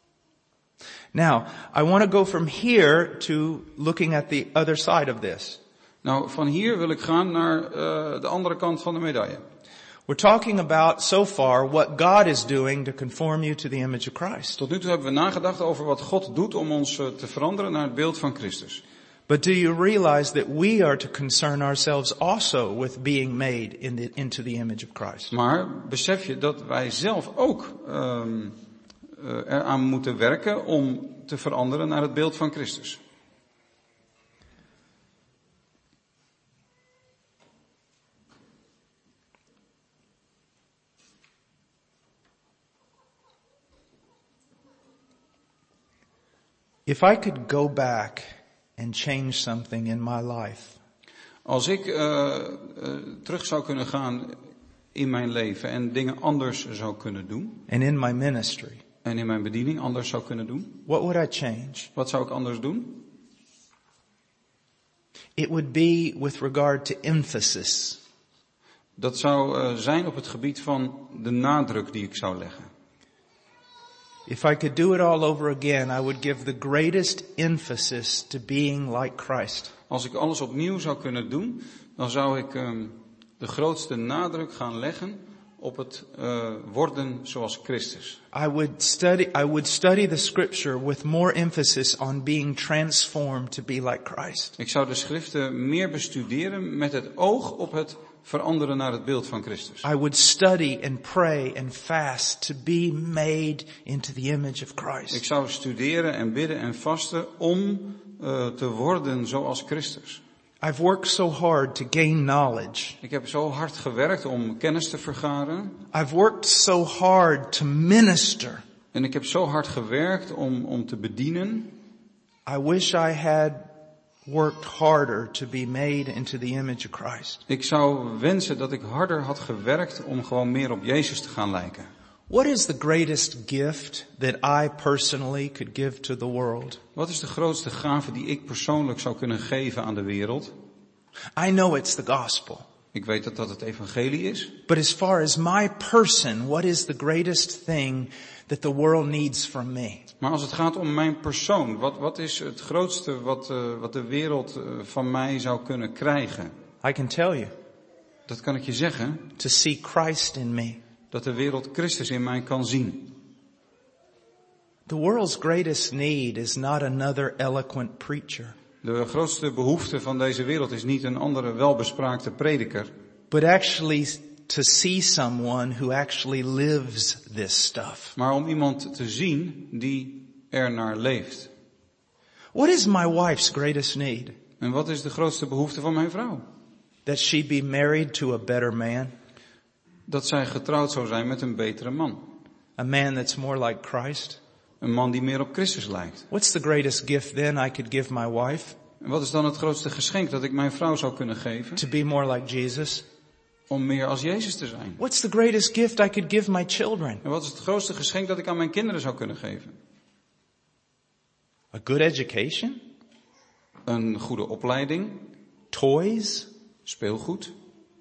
Now, I want to go from here to looking at the other side of this. Nou, van hier wil ik gaan naar uh, de andere kant van de medaille. We're talking about so far what God is doing to conform you to the image of Christ. Tot nu toe hebben we nagedacht over wat God doet om ons uh, te veranderen naar het beeld van Christus. But do you realize that we are to concern ourselves also with being made in the, into the image of Christ? Maar besef je dat wij zelf ook um, uh, eraan moeten werken om te veranderen naar het beeld van Christus. If I could go back and change something in my life. Als ik uh, uh, terug zou kunnen gaan in mijn leven en dingen anders zou kunnen doen. And in my ministry. En in mijn bediening anders zou kunnen doen. What would I change? Wat zou ik anders doen? It would be with regard to emphasis. Dat zou uh, zijn op het gebied van de nadruk die ik zou leggen. If I could do it all over again, I would give the greatest emphasis to being like Christ. Als ik alles opnieuw zou kunnen doen, dan zou ik um, de grootste nadruk gaan leggen op het uh, worden zoals Christus. I would study, I would study the scripture with more emphasis on being transformed to be like Christ. Ik zou de schriften meer bestuderen met het oog op het veranderen naar het beeld van Christus. I would study and pray and fast to be made into the image of Christ. Ik zou studeren en bidden en vasten om uh, te worden zoals Christus. I've worked so hard to gain knowledge. Ik heb zo hard gewerkt om kennis te vergaren. I've worked so hard to minister. En ik heb zo hard gewerkt om, om te bedienen. I wish I had worked harder to be made into the image of Christ. Ik zou wensen dat ik harder had gewerkt om gewoon meer op Jezus te gaan lijken. What is the greatest gift that I personally could give to the world? Wat is de grootste gave die ik persoonlijk zou kunnen geven aan de wereld? I know it's the gospel. Ik weet dat dat het evangelie is. But as far as my person, what is the greatest thing that the world needs from me? Maar als het gaat om mijn persoon, wat, wat is het grootste wat, uh, wat de wereld uh, van mij zou kunnen krijgen? I can tell you. Dat kan ik je zeggen. To see Christ in me. Dat de wereld Christus in mij kan zien. The world's greatest need is not another eloquent preacher. De grootste behoefte van deze wereld is niet een andere welbespraakte prediker. But actually to see someone who actually lives this stuff. Maar om iemand te zien die er naar leeft. What is my wife's greatest need? En wat is de grootste behoefte van mijn vrouw? That she be married to a better man. Dat zij getrouwd zou zijn met een betere man. A man that's more like Christ. Een man die meer op Christus lijkt. What's the greatest gift then I could give my wife? En wat is dan het grootste geschenk dat ik mijn vrouw zou kunnen geven? To be more like Jesus. Om meer als Jezus te zijn. What's the greatest gift I could give my children? En wat is het grootste geschenk dat ik aan mijn kinderen zou kunnen geven? A good education? Een goede opleiding. Toys? Speelgoed.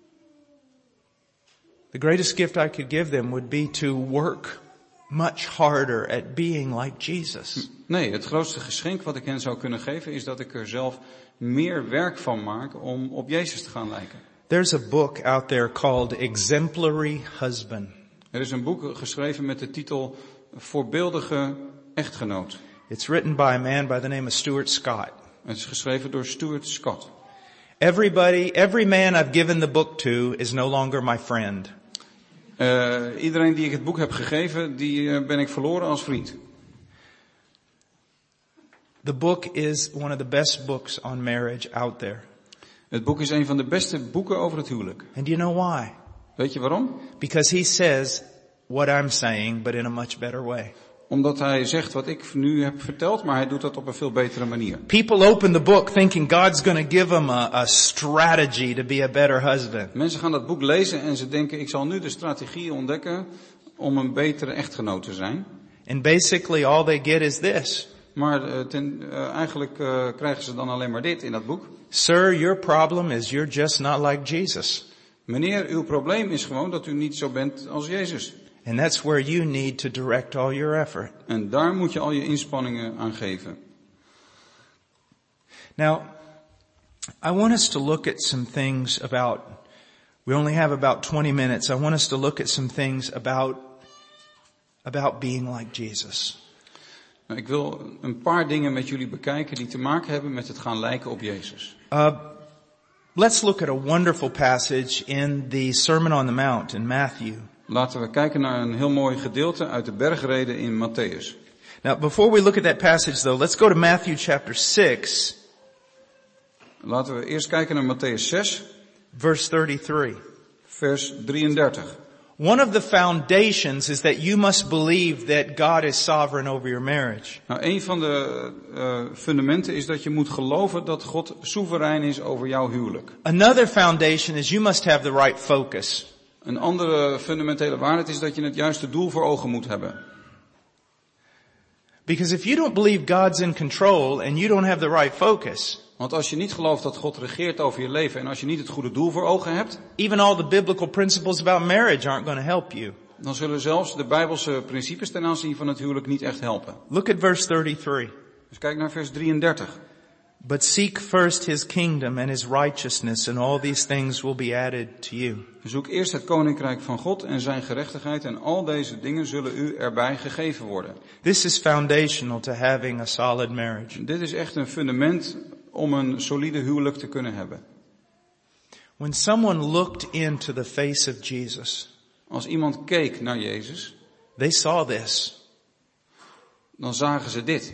The greatest gift I could give them would be to work much harder at being like Jesus. Nee, het grootste geschenk wat ik hen zou kunnen geven is dat ik er zelf meer werk van maak om op Jezus te gaan lijken. There's a book out there called Exemplary Husband. Er is een boek geschreven met de titel Voorbeeldige echtgenoot. It's written by a man by the name of Stuart Scott. Het is geschreven door Stuart Scott. Everybody, every man I've given the book to is no longer my friend. Uh, iedereen die ik het boek heb gegeven, die uh, ben ik verloren als vriend. The book is one of the best books on marriage out there. Het boek is een van de beste boeken over het huwelijk. And do you know why? Weet je waarom? Because he says what I'm saying, but in a much better way. Omdat hij zegt wat ik nu heb verteld, maar hij doet dat op een veel betere manier. People open the book thinking God's going to give them a, a strategy to be a better husband. Mensen gaan dat boek lezen en ze denken, ik zal nu de strategie ontdekken om een betere echtgenoot te zijn. And basically all they get is this. Maar ten, uh, eigenlijk uh, krijgen ze dan alleen maar dit in dat boek. Sir, your problem is you're just not like Jesus. Meneer, uw probleem is gewoon dat u niet zo bent als Jezus. And that's where you need to direct all your effort. En daar moet je al je inspanningen aan geven. Now, I want us to look at some things about, we only have about twenty minutes. I want us to look at some things about, about being like Jesus. Nou, ik wil een paar dingen met jullie bekijken die te maken hebben met het gaan lijken op Jezus. Uh, let's look at a wonderful passage in the Sermon on the Mount in Matthew. Laten we kijken naar een heel mooi gedeelte uit de bergreden in Matthäus. Now, before we look at that passage though, let's go to Matthew chapter six. Laten we eerst kijken naar Matthäus zes. Verse thirty-three. Vers drieëndertig. One of the foundations is that you must believe that God is sovereign over your marriage. Nou, een van de uh, fundamenten is dat je moet geloven dat God soeverein is over jouw huwelijk. Another foundation is you must have the right focus. Een andere fundamentele waarheid is dat je het juiste doel voor ogen moet hebben. Because if you don't believe God's in control and you don't have the right focus, Want als je niet gelooft dat God regeert over je leven en als je niet het goede doel voor ogen hebt, even all the biblical principles about marriage aren't going to help you. dan zullen zelfs de Bijbelse principes ten aanzien van het huwelijk niet echt helpen. Look at verse thirty-three. Dus kijk naar vers drieëndertig. But seek first his kingdom and his righteousness, and all these things will be added to you. Zoek eerst het koninkrijk van God en zijn gerechtigheid en al deze dingen zullen u erbij gegeven worden. This is foundational to having a solid marriage. Dit is echt een fundament om een solide huwelijk te kunnen hebben. When someone looked into the face of Jesus, Als iemand keek naar Jezus, they saw this. dan zagen ze dit.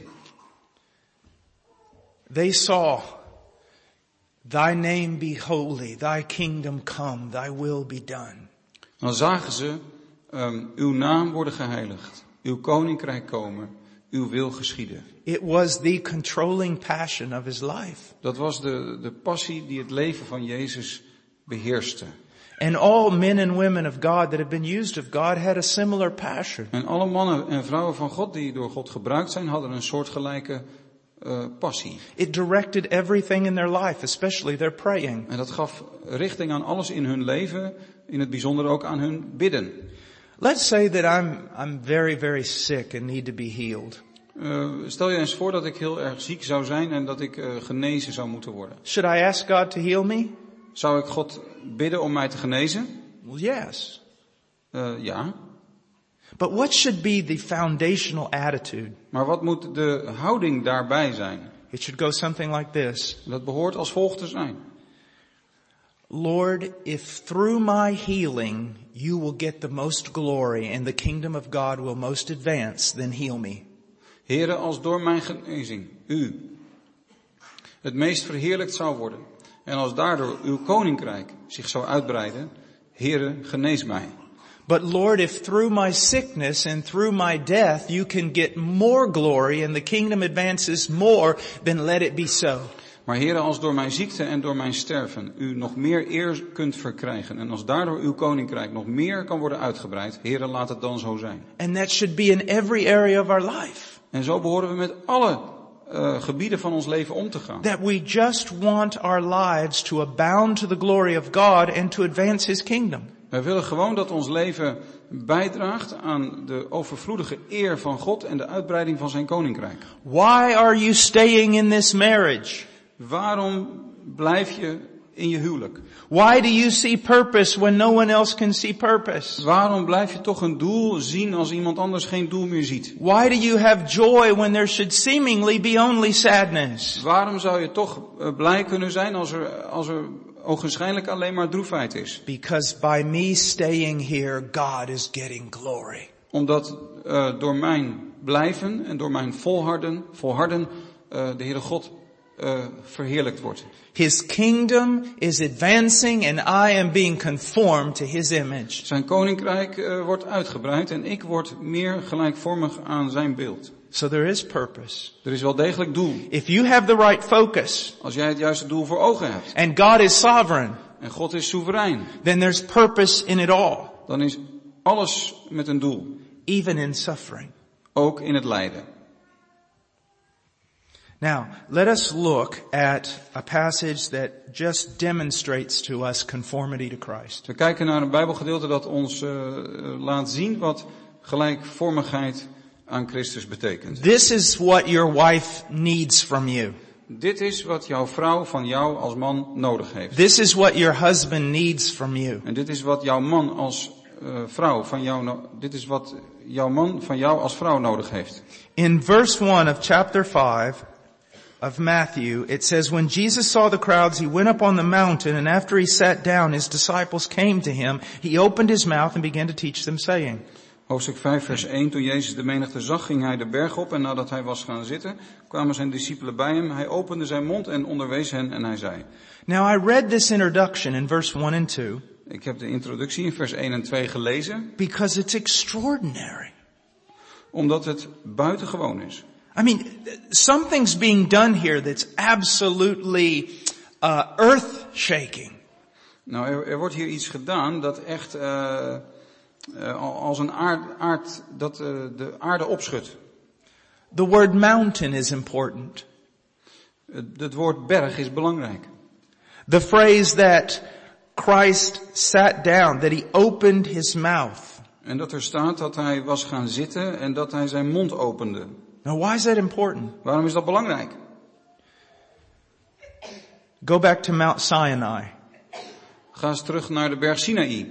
They saw, thy name be holy, thy kingdom come, thy will be done. Dan zagen ze, um, uw naam worden geheiligd, uw koninkrijk komen, uw wil geschieden. It was the controlling passion of his life. Dat was de, de passie die het leven van Jezus beheerste. And all men and women of God that have been used of God had a similar passion. En alle mannen en vrouwen van God die door God gebruikt zijn, hadden een soortgelijke uh, passie. It directed everything in their life, especially their praying. En dat gaf richting aan alles in hun leven, in het bijzonder ook aan hun bidden. Let's say that I'm, I'm very, very sick and need to be healed. Uh, stel je eens voor dat ik heel erg ziek zou zijn en dat ik uh, genezen zou moeten worden. Should I ask God to heal me? Zou ik God bidden om mij te genezen? Well, yes. Uh, ja. But what should be the foundational attitude? Maar wat moet de houding daarbij zijn? It should go something like this. Dat behoort als volgt te zijn. Lord, if through my healing you will get the most glory and the kingdom of God will most advance, then heal me. Heere, als door mijn genezing u het meest verheerlijkt zou worden en als daardoor uw koninkrijk zich zou uitbreiden, Heere, genees mij. But Lord, if through my sickness and through my death you can get more glory and the kingdom advances more, then let it be so. Maar Heere, als door mijn ziekte en door mijn sterven u nog meer eer kunt verkrijgen en als daardoor uw koninkrijk nog meer kan worden uitgebreid, Heere, laat het dan zo zijn. And that should be in every area of our life. En zo behoren we met alle uh, gebieden van ons leven om te gaan. That we just want our lives to abound to the glory of God and to advance His kingdom. Wij willen gewoon dat ons leven bijdraagt aan de overvloedige eer van God en de uitbreiding van zijn koninkrijk. Why are you staying in this marriage? Waarom blijf je in je huwelijk? Why do you see purpose when no one else can see purpose? Waarom blijf je toch een doel zien als iemand anders geen doel meer ziet? Why do you have joy when there should seemingly be only sadness? Waarom zou je toch uh, blij kunnen zijn als er, als er ogenschijnlijk alleen maar droefheid is? Because by me staying here, God is getting glory. Omdat uh, door mijn blijven en door mijn volharden, volharden uh, de Heere God uh, verheerlijkt wordt. His kingdom is advancing and I am being conformed to His image. Zijn koninkrijk uh, wordt uitgebreid en ik word meer gelijkvormig aan zijn beeld. So there is purpose. Er is wel degelijk doel. If you have the right focus Als jij het juiste doel voor ogen hebt and God is sovereign, en God is soeverein, then there's purpose in it all, dan is alles met een doel. even in suffering. Ook in het lijden. Now, let us look at a passage that just demonstrates to us conformity to Christ. We kijken naar een Bijbelgedeelte dat ons uh, laat zien wat gelijkvormigheid aan Christus betekent. This is what your wife needs from you. Dit is wat jouw vrouw van jou als man nodig heeft. This is what your husband needs from you. En dit is wat jouw man als uh, vrouw van jou, no- dit is wat jouw man van jou als vrouw nodig heeft. In verse one of chapter five of Matthew, it says, when Jesus saw the crowds, he went up on the mountain, and after he sat down, his disciples came to him. He opened his mouth and began to teach them, saying. Hoofdstuk vijf vers één, toen Jezus de menigte zag, ging hij de berg op en nadat hij was gaan zitten, kwamen zijn discipelen bij hem. Hij opende zijn mond en onderwees hen en hij zei. Now I read this introduction in verse one and two. Ik heb de introductie in vers één en twee gelezen. Because it's extraordinary. Omdat het buitengewoon is. I mean, something's being done here that's absolutely uh, earth-shaking. Nou, er, er wordt hier iets gedaan dat echt uh, uh, als een aard, aard dat uh, de aarde opschudt. The word mountain is important. Het, het woord berg is belangrijk. The phrase that Christ sat down, that he opened his mouth. En dat er staat dat hij was gaan zitten en dat hij zijn mond opende. Now why is that important? Waarom is dat belangrijk? Go back to Mount Sinai. Ga eens terug naar de berg Sinaï.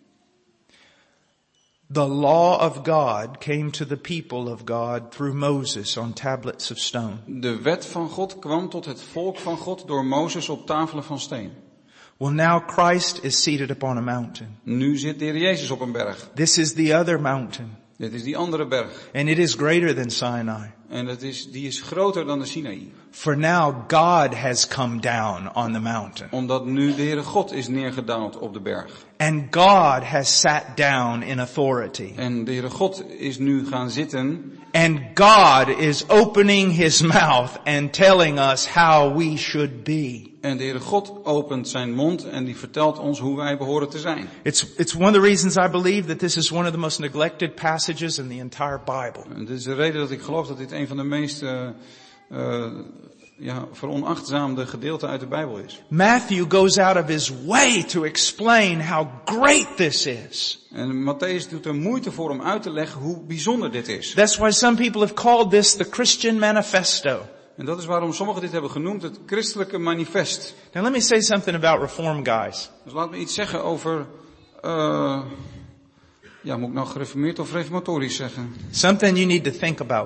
The law of God came to the people of God through Moses on tablets of stone. De wet van God kwam tot het volk van God door Mozes op tafelen van steen. Well, now Christ is seated upon a mountain. Nu zit de Heer Jezus op een berg. This is the other mountain. Dit is die andere berg. And it is greater than Sinai. En dat is, die is groter dan de Sinaï. For now God has come down on the mountain. Omdat nu de Heere God is neergedaald op de berg. And God has sat down in authority. En de Heere God is nu gaan zitten. And God is opening his mouth and telling us how we should be. En de Heere God opent zijn mond en die vertelt ons hoe wij behoren te zijn. It's, it's one of the reasons I believe that this is one of the most neglected passages in the entire Bible. En dit is de reden dat ik geloof dat dit een van de meest uh, uh, ja, veronachtzaamde gedeelten uit de Bijbel is. Matthew goes out of his way to explain how great this is. En Matthäus doet er moeite voor om uit te leggen hoe bijzonder dit is. That's why some people have called this the Christian Manifesto. En dat is waarom sommigen dit hebben genoemd het christelijke manifest. Now let me say something about Reform guys. Dus laat me iets zeggen over, uh, ja, moet ik nou gereformeerd of reformatorisch zeggen? Something you need to think about.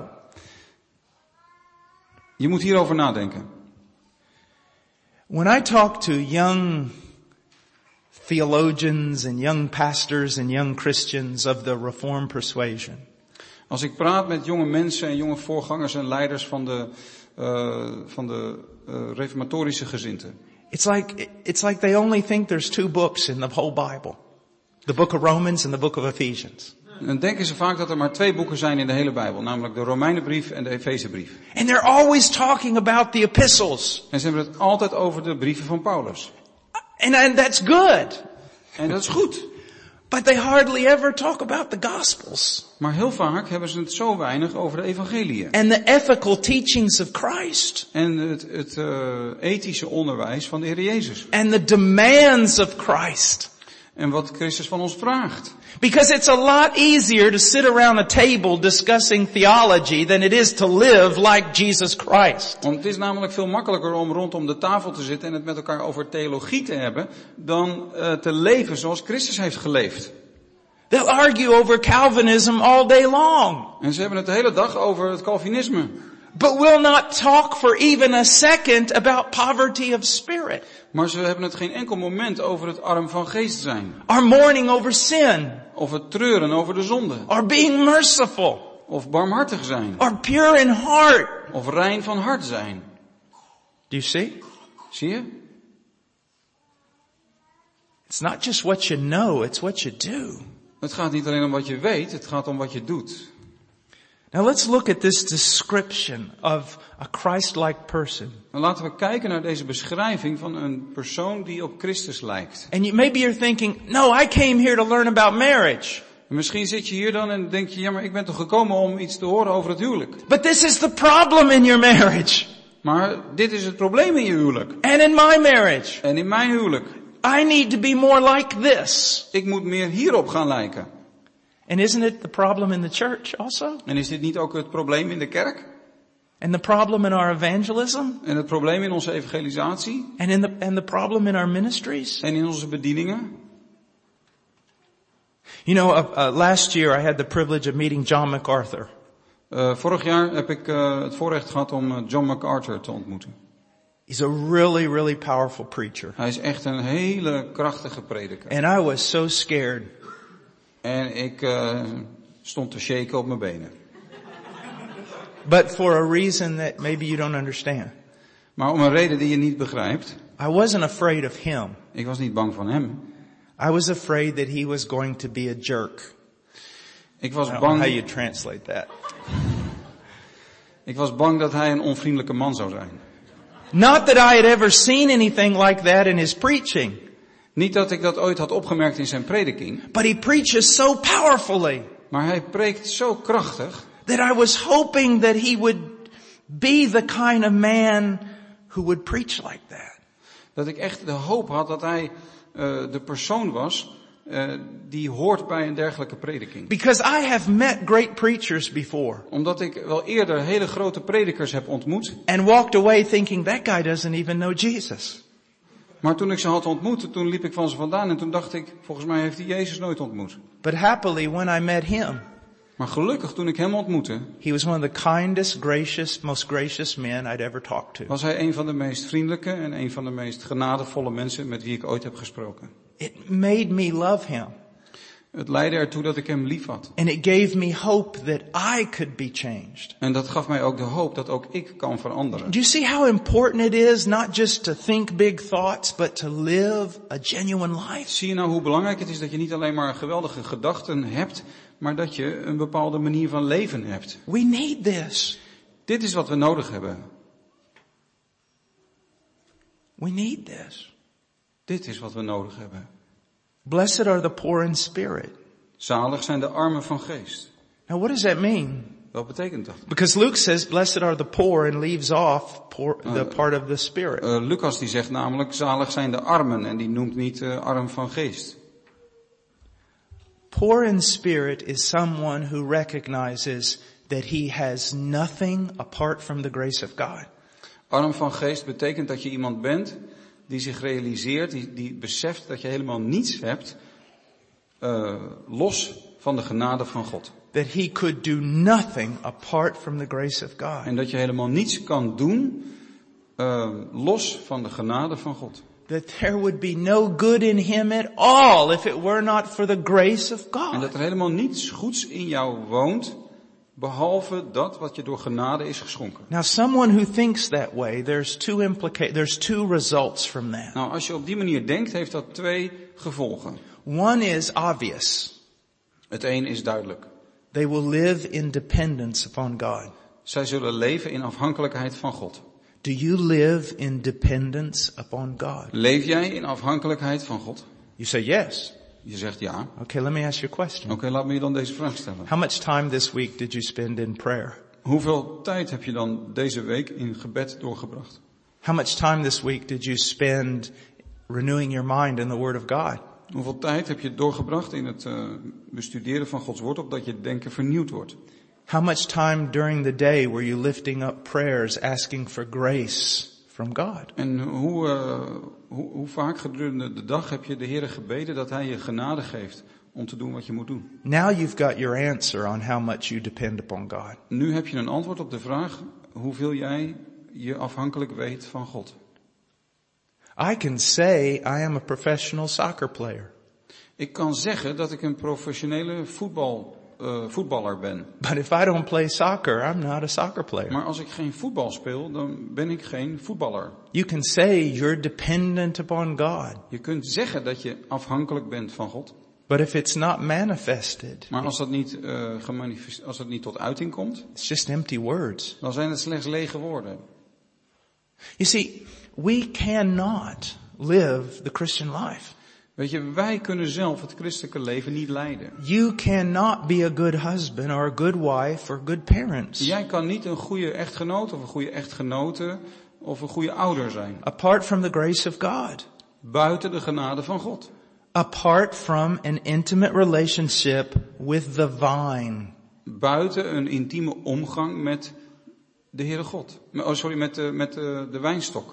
Je moet hierover nadenken. When I talk to young theologians and young pastors and young Christians of the Reform persuasion. Als ik praat met jonge mensen en jonge voorgangers en leiders van de, uh, van de uh, reformatorische gezindten. It's like, it's like they only think there's two books in the whole Bible. The book of Romans and the book of Ephesians. Dan denken ze vaak dat er maar twee boeken zijn in de hele Bijbel, namelijk de Romeinenbrief en de Efezebrief. And they're always talking about the epistles. En ze hebben het altijd over de brieven van Paulus. And, and that's good. En dat is goed. But they hardly ever talk about the Gospels. Maar heel vaak hebben ze het zo weinig over de evangeliën. And the ethical teachings of Christ. En het, het uh, ethische onderwijs van de Heer Jezus. And the demands of Christ. En wat Christus van ons vraagt. Because it's a lot easier to sit around a table discussing theology than it is to live like Jesus Christ. Want het is namelijk veel makkelijker om rondom de tafel te zitten en het met elkaar over theologie te hebben, dan uh, te leven zoals Christus heeft geleefd. They'll argue over Calvinism all day long. En ze hebben het de hele dag over het Calvinisme. But will not talk for even a second about poverty of spirit. Maar ze hebben het geen enkel moment over het arm van geest zijn. Or mourning over sin. Of het treuren over de zonde. Or being merciful. Of barmhartig zijn. Or pure in heart. Of rein van hart zijn. Do you see? Zie je? It's not just what you know, it's what you do. Het gaat niet alleen om wat je weet, het gaat om wat je doet. Now let's look at this description of a Christ-like person. Dan laten we kijken naar deze beschrijving van een persoon die op Christus lijkt. And you, maybe you're thinking, no, I came here to learn about marriage. En misschien zit je hier dan en denk je, ja, maar ik ben toch gekomen om iets te horen over het huwelijk. But this is the problem in your marriage. Maar dit is het probleem in je huwelijk. And in my marriage. En in mijn huwelijk. I need to be more like this. Ik moet meer hierop gaan lijken. And isn't it the problem in the church also? En is dit niet ook het probleem in de kerk? And the problem in our evangelism? En het probleem in onze evangelisatie? And in the, and the problem in our ministries? En in onze bedieningen? You know, uh, uh, last year I had the privilege of meeting John MacArthur. Uh, vorig jaar heb ik uh, het voorrecht gehad om uh, John MacArthur te ontmoeten. He's a really, really powerful preacher. Hij is echt een hele krachtige prediker. And I was so scared. En ik uh, stond te shaken op mijn benen. But for a reason that maybe you don't understand. Maar om een reden die je niet begrijpt. I wasn't afraid of him. Ik was niet bang van hem. I was afraid that he was going to be a jerk. Ik was I don't know bang. how you translate that. Ik was bang dat hij een onvriendelijke man zou zijn. Not that I had ever seen anything like that in his preaching. Niet dat ik dat ooit had opgemerkt in zijn prediking. But he preaches so powerfully. Maar hij preekt zo krachtig. That I was hoping that he would be the kind of man who would preach like that. Dat ik echt de hoop had dat hij uh, de persoon was uh, die hoort bij een dergelijke prediking. Because I have met great preachers before. Omdat ik wel eerder hele grote predikers heb ontmoet. And walked away thinking that guy doesn't even know Jesus. Maar toen ik ze had ontmoet, toen liep ik van ze vandaan en toen dacht ik, volgens mij heeft hij Jezus nooit ontmoet. But happily when I met him. Maar gelukkig toen ik hem ontmoette. He was one of the kindest, gracious, most gracious men I'd ever talked to. Was hij een van de meest vriendelijke en een van de meest genadevolle mensen met wie ik ooit heb gesproken. It made me love him. Het leidde ertoe dat ik hem lief had. And it gave me hope that I could be changed. En dat gaf mij ook de hoop dat ook ik kan veranderen. Do you see how important it is not just to think big thoughts, but to live a genuine life? Zie je nou hoe belangrijk het is dat je niet alleen maar geweldige gedachten hebt, maar dat je een bepaalde manier van leven hebt. We need this. Dit is wat we nodig hebben. We need this. Dit is wat we nodig hebben. Blessed are the poor in spirit. Zalig zijn de armen van geest. Now what does that mean? Wat betekent dat? Because Luke says, blessed are the poor, and leaves off poor, the part of the spirit. Uh, Lucas die zegt namelijk, zalig zijn de armen, en die noemt niet uh, arm van geest. Poor in spirit is someone who recognizes that he has nothing apart from the grace of God. Arm van geest betekent dat je iemand bent die zich realiseert, die, die beseft dat je helemaal niets hebt, uh, los van de genade van God. That he could do nothing apart from the grace of God. En dat je helemaal niets kan doen, uh, los van de genade van God. That there would be no good in him at all if it were not for the grace of God. En dat er helemaal niets goeds in jou woont, behalve dat wat je door genade is geschonken. Now someone who thinks that way, there's two implica- there's two results from that. Nou, als je op die manier denkt, heeft dat twee gevolgen. One is obvious. Het een is duidelijk. They will live in dependence upon God. Zij zullen leven in afhankelijkheid van God. Do you live in dependence upon God? Leef jij in afhankelijkheid van God? You say yes. Je zegt ja. Okay, let me ask you a question. Oké, okay, laat me je dan deze vraag stellen. How much time this week did you spend in prayer? Hoeveel tijd heb je dan deze week in gebed doorgebracht? How much time this week did you spend renewing your mind in the Word of God? Hoeveel tijd heb je doorgebracht in het uh, bestuderen van Gods Woord, opdat je denken vernieuwd wordt? How much time during the day were you lifting up prayers asking for grace from God? En hoe, uh, hoe, hoe vaak gedurende de dag heb je de Heere gebeden dat Hij je genade geeft om te doen wat je moet doen? Now you've got your answer on how much you depend upon God. Nu heb je een antwoord op de vraag hoeveel jij je afhankelijk weet van God. I can say I am a professional soccer player. Ik kan zeggen dat ik een professionele voetbal, uh, voetballer ben. But if I don't play soccer, I'm not a soccer player. Maar als ik geen voetbal speel, dan ben ik geen voetballer. You can say you're dependent upon God. Je kunt zeggen dat je afhankelijk bent van God. But if it's not manifested, Maar als dat niet, uh, gemanifest, als dat niet tot uiting komt, it's just empty words. dan zijn het slechts lege woorden. You see, we cannot live the Christian life. Weet je, wij kunnen zelf het christelijke leven niet leiden. You cannot be a good husband or a good wife or good parents Jij kan niet een goede echtgenoot of een goede echtgenote of een goede ouder zijn. apart from the grace of God. Buiten de genade van God. Apart from an intimate relationship with the vine. Buiten een intieme omgang met de Heere God. Oh, sorry, met de, met de, de wijnstok.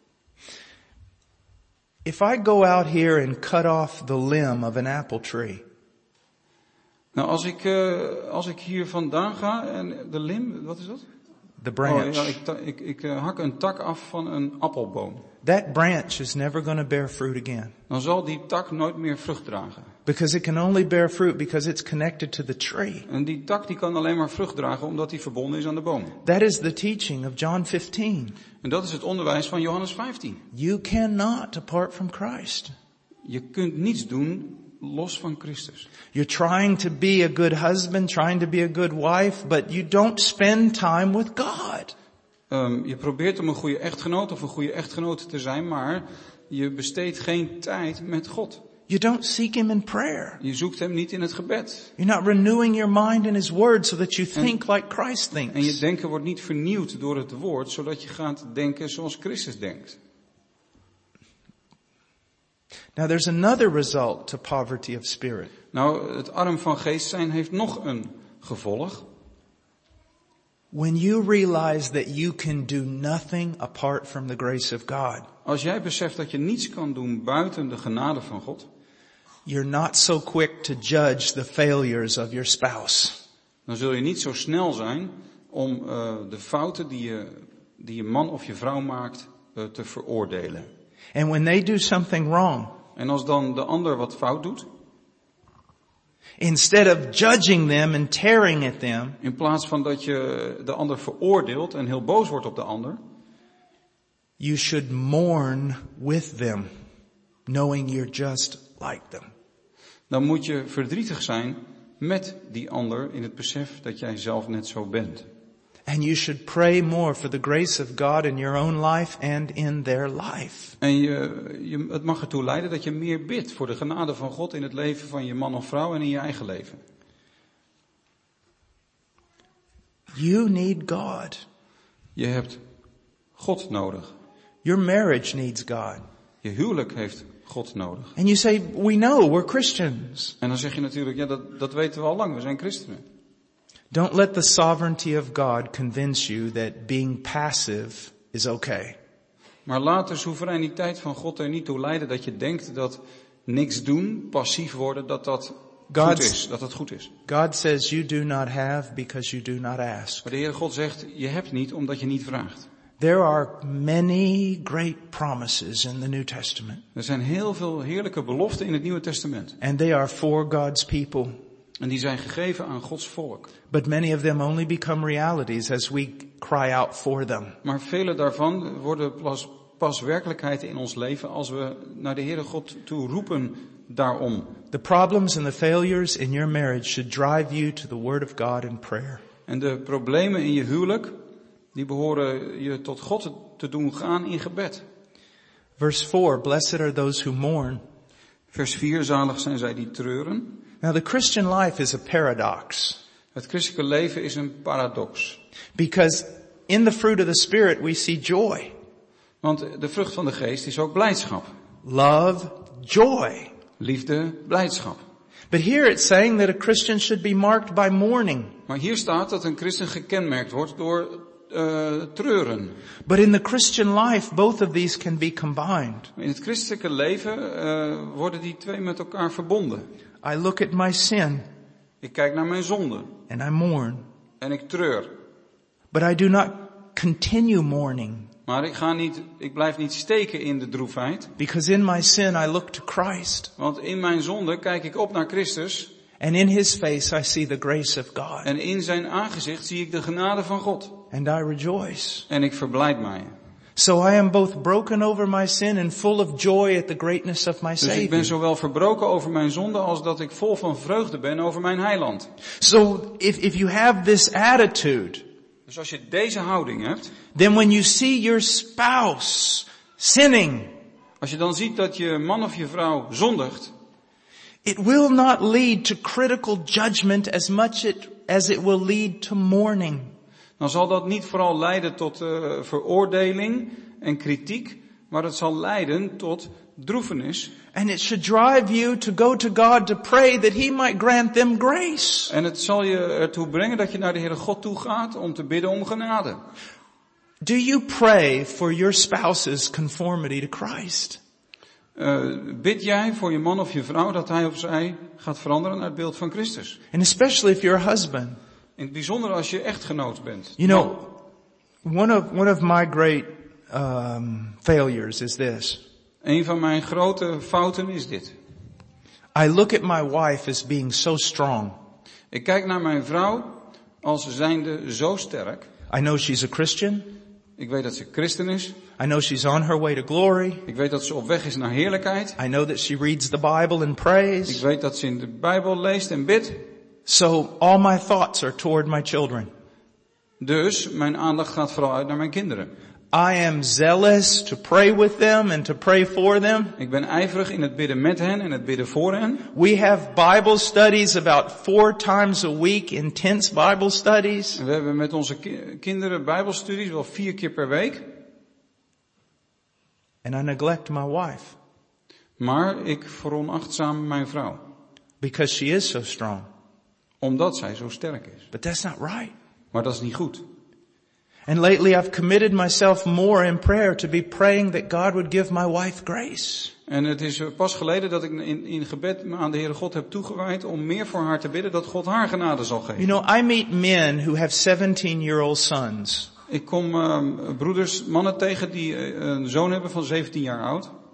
If I go out here and cut off the limb of an apple tree, Nou, als ik, uh, als ik hier vandaan ga en de lim, wat is dat? the branch, Oh, ja, ik, ta- ik, ik uh, hak een tak af van een appelboom. that branch is never going to bear fruit again. Dan zal die tak nooit meer vrucht dragen. Because it can only bear fruit because it's connected to the tree. En die tak die kan alleen maar vrucht dragen omdat die verbonden is aan de boom. That is the teaching of John fifteen. En dat is het onderwijs van Johannes vijftien. You cannot apart from Christ. Je kunt niets doen los van Christus. You're trying to be a good husband, trying to be a good wife, but you don't spend time with God. Um, je probeert om een goede echtgenoot of een goede echtgenote te zijn, maar je besteedt geen tijd met God. You don't seek Him in prayer. Je zoekt hem niet in het gebed. You're not renewing your mind in His Word so that you think like Christ En je thinks. denken wordt niet vernieuwd door het woord, zodat je gaat denken zoals Christus denkt. Now there's another result to poverty of spirit. Nou, het arm van geest zijn heeft nog een gevolg. When you realize that you can do nothing apart from the grace of God, Als jij beseft dat je niets kan doen buiten de genade van God, you're not so quick to judge the failures of your spouse. dan zul je niet zo snel zijn om uh, de fouten die je, die je man of je vrouw maakt uh, te veroordelen. And when they do something wrong, En als dan de ander wat fout doet, Instead of judging them and tearing at them, In plaats van dat je de ander veroordeelt en heel boos wordt op de ander, you should mourn with them, knowing you're just like them. dan moet je verdrietig zijn met die ander in het besef dat jij zelf net zo bent. And you should pray more for the grace of God in your own life and in their life. En je, je, het mag ertoe leiden dat je meer bidt voor de genade van God in het leven van je man of vrouw en in je eigen leven. You need God. Je hebt God nodig. Your marriage needs God. Je huwelijk heeft God nodig. And you say, we know, we're Christians. En dan zeg je natuurlijk, ja, dat, dat weten we al lang, we zijn christenen. Don't let the sovereignty of God convince you that being passive is okay. Maar laat de soevereiniteit van God er niet toe leiden dat je denkt dat niks doen, passief worden, dat dat goed God's, is. Dat dat goed is. God says you do not have because you do not ask. Maar de Heere God zegt, je hebt niet omdat je niet vraagt. There are many great promises in the New Testament. Er zijn heel veel heerlijke beloften in het Nieuwe Testament. And they are for God's people. En die zijn gegeven aan Gods volk. But many of them only become realities as we cry out for them. Maar vele daarvan worden pas, pas werkelijkheid in ons leven als we naar de Heere God toe roepen daarom. The problems and the failures in your marriage should drive you to the Word of God in prayer. En de problemen in je huwelijk, die behoren je tot God te doen gaan in gebed. Verse four, blessed are those who mourn. Vers vier, zalig zijn zij die treuren. Now the Christian life is a paradox. Het christelijke leven is een paradox. Because in the fruit of the Spirit we see joy. Want de vrucht van de geest is ook blijdschap. Love, joy. Liefde, blijdschap. But here it's saying that a Christian should be marked by mourning. Maar hier staat dat een christen gekenmerkt wordt door uh, treuren. But in the Christian life, both of these can be combined. In het christelijke leven uh, worden die twee met elkaar verbonden. I look at my sin. Ik kijk naar mijn zonde. And I mourn. En ik treur. But I do not continue mourning. Maar ik ga niet, ik blijf niet steken in de droefheid. Because in my sin I look to Christ. Want in mijn zonde kijk ik op naar Christus. And in His face I see the grace of God. En in zijn aangezicht zie ik de genade van God. And I rejoice. En ik verblijd mij. So I am both broken over my sin and full of joy at the greatness of my Dus ik Savior. ben zowel verbroken over mijn zonde als dat ik vol van vreugde ben over mijn heiland. So if, if you have this attitude, Dus als je deze houding hebt, then when you see your spouse sinning, als je dan ziet dat je man of je vrouw zondigt, it will not lead to critical judgment as much it, as it will lead to mourning. dan zal dat niet vooral leiden tot uh, veroordeling en kritiek, maar het zal leiden tot droefenis. And it should drive you to go to God to pray that He might grant them grace. En het zal je ertoe brengen dat je naar de Heere God toe gaat om te bidden om genade. Do you pray for your spouse's conformity to Christ? Uh, bid jij voor je man of je vrouw dat hij of zij gaat veranderen naar het beeld van Christus? And especially if you're a husband. In het bijzonder als je echtgenoot bent. You know, one of, one of my great um, failures is this. Een van mijn grote fouten is dit. I look at my wife as being so strong. Ik kijk naar mijn vrouw als zijnde zo sterk. I know she's a Christian. Ik weet dat ze christen is. I know she's on her way to glory. Ik weet dat ze op weg is naar heerlijkheid. I know that she reads the Bible and prays. Ik weet dat ze in de Bijbel leest en bidt. So all my thoughts are toward my children. Dus mijn aandacht gaat vooral uit naar mijn kinderen. I am zealous to pray with them and to pray for them. Ik ben ijverig in het bidden met hen en het bidden voor hen. We have Bible studies about four times a week, intense Bible studies. En we hebben met onze ki- kinderen Bijbelstudies wel vier keer per week. And I neglect my wife. Maar ik veronachtzaam mijn vrouw. Because she is so strong. Omdat zij zo sterk is. But that's not right. Maar dat is niet goed. And lately I've committed myself more in prayer to be praying that God would give my wife grace. En het is pas geleden dat ik in, in gebed me aan de Heere God heb toegewijd om meer voor haar te bidden dat God haar genade zal geven. You know, I meet men who have seventeen-year-old sons. Ik kom uh, broeders, mannen tegen die uh, een zoon hebben van zeventien jaar oud.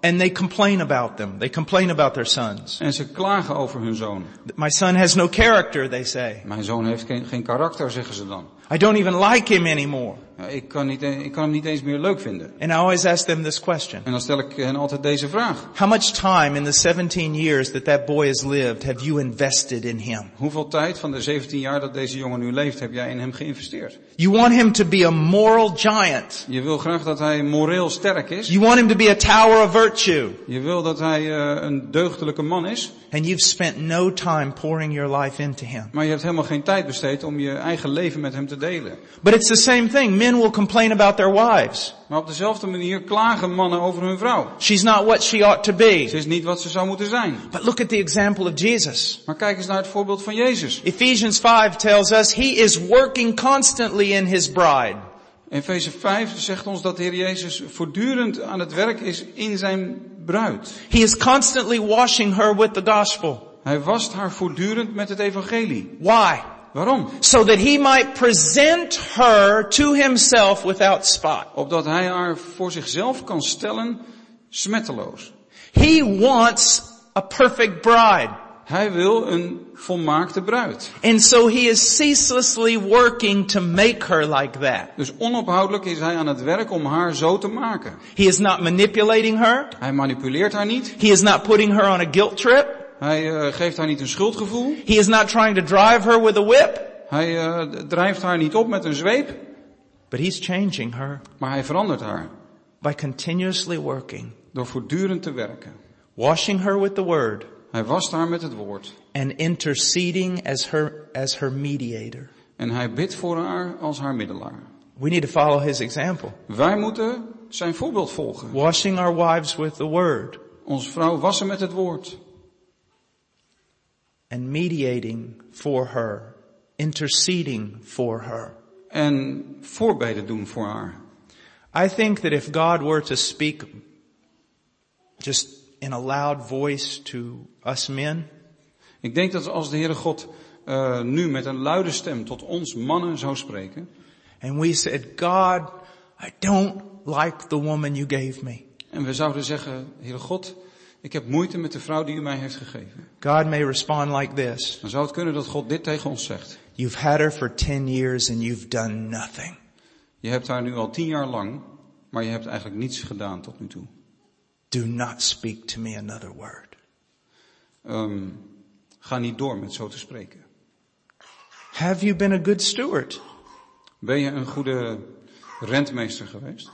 And they complain about them. They complain about their sons. En ze klagen over hun zoon. My son has no character, they say. Mijn zoon heeft geen, geen karakter, zeggen ze dan. I don't even like him anymore. Ja, ik, kan niet, ik kan hem niet eens meer leuk vinden. And I always ask them this question. En dan stel ik hen altijd deze vraag. How much time in the seventeen years that that boy has lived have you invested in him? Hoeveel tijd van de zeventien jaar dat deze jongen nu leeft, heb jij in hem geïnvesteerd? You want him to be a moral giant. Je wil graag dat hij moreel sterk is. You want him to be a tower of virtue. Je wil dat hij uh, een deugdelijke man is. And you've spent no time pouring your life into him. Maar je hebt helemaal geen tijd besteed om je eigen leven met hem te delen. But it's the same thing. Men will complain about their wives. Maar op dezelfde manier klagen mannen over hun vrouw. She's not what she ought to be. Ze is niet wat ze zou moeten zijn. But look at the example of Jesus. Maar kijk eens naar het voorbeeld van Jezus. Ephesians five tells us he is working constantly in his bride. Efeze vijf zegt ons dat de Heer Jezus voortdurend aan het werk is in zijn bruid. He is constantly washing her with the gospel. Hij wast haar voortdurend met het evangelie. Why? Waarom? So that he might present her to himself without spot. Opdat hij haar voor zichzelf kan stellen, smetteloos. He wants a perfect bride. Hij wil een volmaakte bruid. And so he is ceaselessly working to make her like that. Dus onophoudelijk is hij aan het werk om haar zo te maken. He is not manipulating her. Hij manipuleert haar niet. He is not putting her on a guilt trip. Hij uh, geeft haar niet een schuldgevoel. He is not trying to drive her with a whip. Hij uh, drijft haar niet op met een zweep. But he's changing her. Maar hij verandert haar. By continuously working. Door voortdurend te werken. Washing her with the word. Hij wast haar met het woord. And interceding as her, as her mediator. En hij bidt voor haar als haar middelaar. We need to follow his example. Wij moeten zijn voorbeeld volgen. Washing our wives with the word. Onze vrouw wassen met het woord. And mediating for her. Interceding for her. En voorbeden doen voor haar. I think that if God were to speak just in a loud voice to us men. Ik denk dat als de Heere God uh, nu met een luide stem tot ons mannen zou spreken. And we said, God, I don't like the woman you gave me. En we zouden zeggen, Heere God, ik heb moeite met de vrouw die u mij heeft gegeven. God may respond like this. Dan zou het kunnen dat God dit tegen ons zegt. You've had her for ten years and you've done nothing. Je hebt haar nu al tien jaar lang, maar je hebt eigenlijk niets gedaan tot nu toe. Do not speak to me another word. Um, ga niet door met zo te spreken. Have you been a good steward? Ben je een goede rentmeester geweest?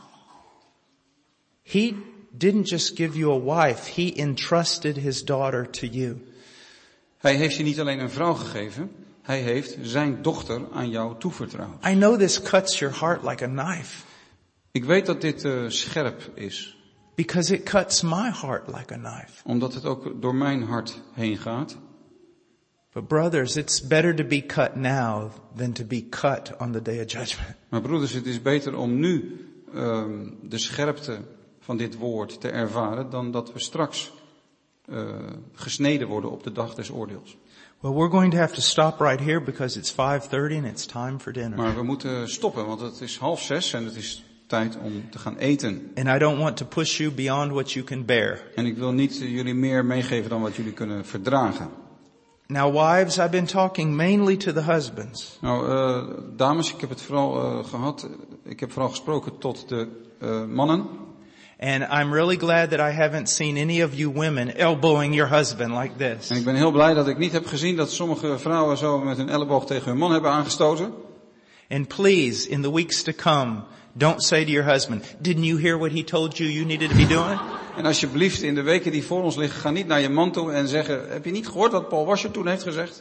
He didn't just give you a wife, he entrusted his daughter to you. Hij heeft je niet alleen een vrouw gegeven, hij heeft zijn dochter aan jou toevertrouwd. I know this cuts your heart like a knife. Ik weet dat dit uh, scherp is. Because it cuts my heart like a knife. Omdat het ook door mijn hart heen gaat. But brothers, it's better to be cut now than to be cut on the day of judgment. Maar broeders, het is beter om nu um, de scherpte van dit woord te ervaren dan dat we straks uh, gesneden worden op de dag des oordeels. Well, we're going to have to stop right here because it's five thirty and it's time for dinner. Maar we moeten stoppen, want het is half zes en het is tijd om te gaan eten. And I don't want to push you beyond what you can bear. En ik wil niet uh, jullie meer meegeven dan wat jullie kunnen verdragen. Now wives, I've been talking mainly to the husbands. Nou, uh, dames, ik heb het vooral uh, gehad, ik heb vooral gesproken tot de uh, mannen. And I'm really glad that I haven't seen any of you women elbowing your husband like this. En ik ben heel blij dat ik niet heb gezien dat sommige vrouwen zo met hun elleboog tegen hun man hebben aangestoten. And please, in the weeks to come, don't say to your husband, didn't you hear what he told you you needed to be doing? En alsjeblieft, in de weken die voor ons liggen, ga niet naar je man toe en zeggen, heb je niet gehoord wat Paul Washer toen heeft gezegd?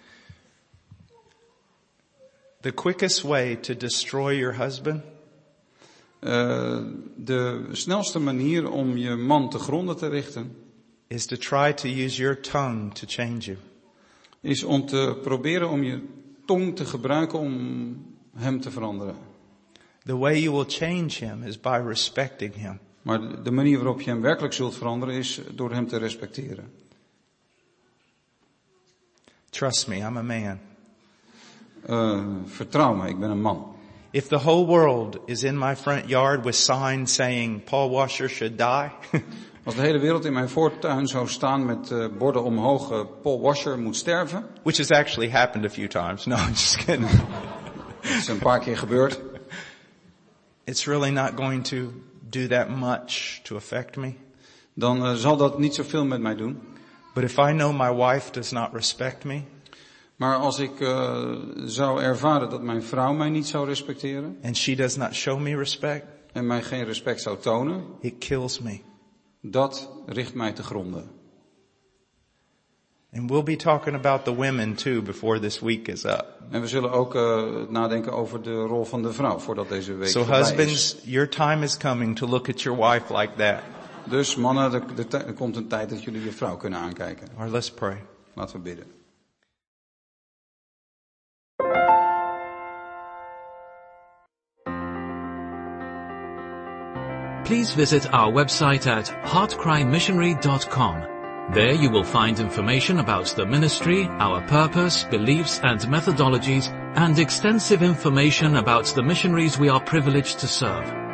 The quickest way to destroy your husband Uh, de snelste manier om je man te gronden te richten is to try to use your tongue to change you. Is om te proberen om je tong te gebruiken om hem te veranderen. The way you will change him is by respecting him. Maar de manier waarop je hem werkelijk zult veranderen is door hem te respecteren. Trust me, I'm a man. Uh, vertrouw me, ik ben een man. If the whole world is in my front yard with signs saying Paul Washer should die, Als de hele wereld in mijn voortuin zou staan met uh, borden omhoog, uh, Paul Washer moet sterven. Which has actually happened a few times. No, I'm just kidding. Dat is een paar keer gebeurd. It's really not going to do that much to affect me. Dan uh, zal dat niet zoveel met mij doen. But if I know my wife does not respect me. Maar als ik uh, zou ervaren dat mijn vrouw mij niet zou respecteren. And she does not show me respect. En mij geen respect zou tonen. It kills me. Dat richt mij te gronden. And we'll be talking about the women too before this week is up. En we zullen ook uh, nadenken over de rol van de vrouw voordat deze week so voorbij husbands, is. your time is coming to look at your wife like that. Dus mannen, er, er, er komt een tijd dat jullie je vrouw kunnen aankijken. Or let's pray. Laten we bidden. Please visit our website at heart cry missionary dot com. There you will find information about the ministry, our purpose, beliefs and methodologies, and extensive information about the missionaries we are privileged to serve.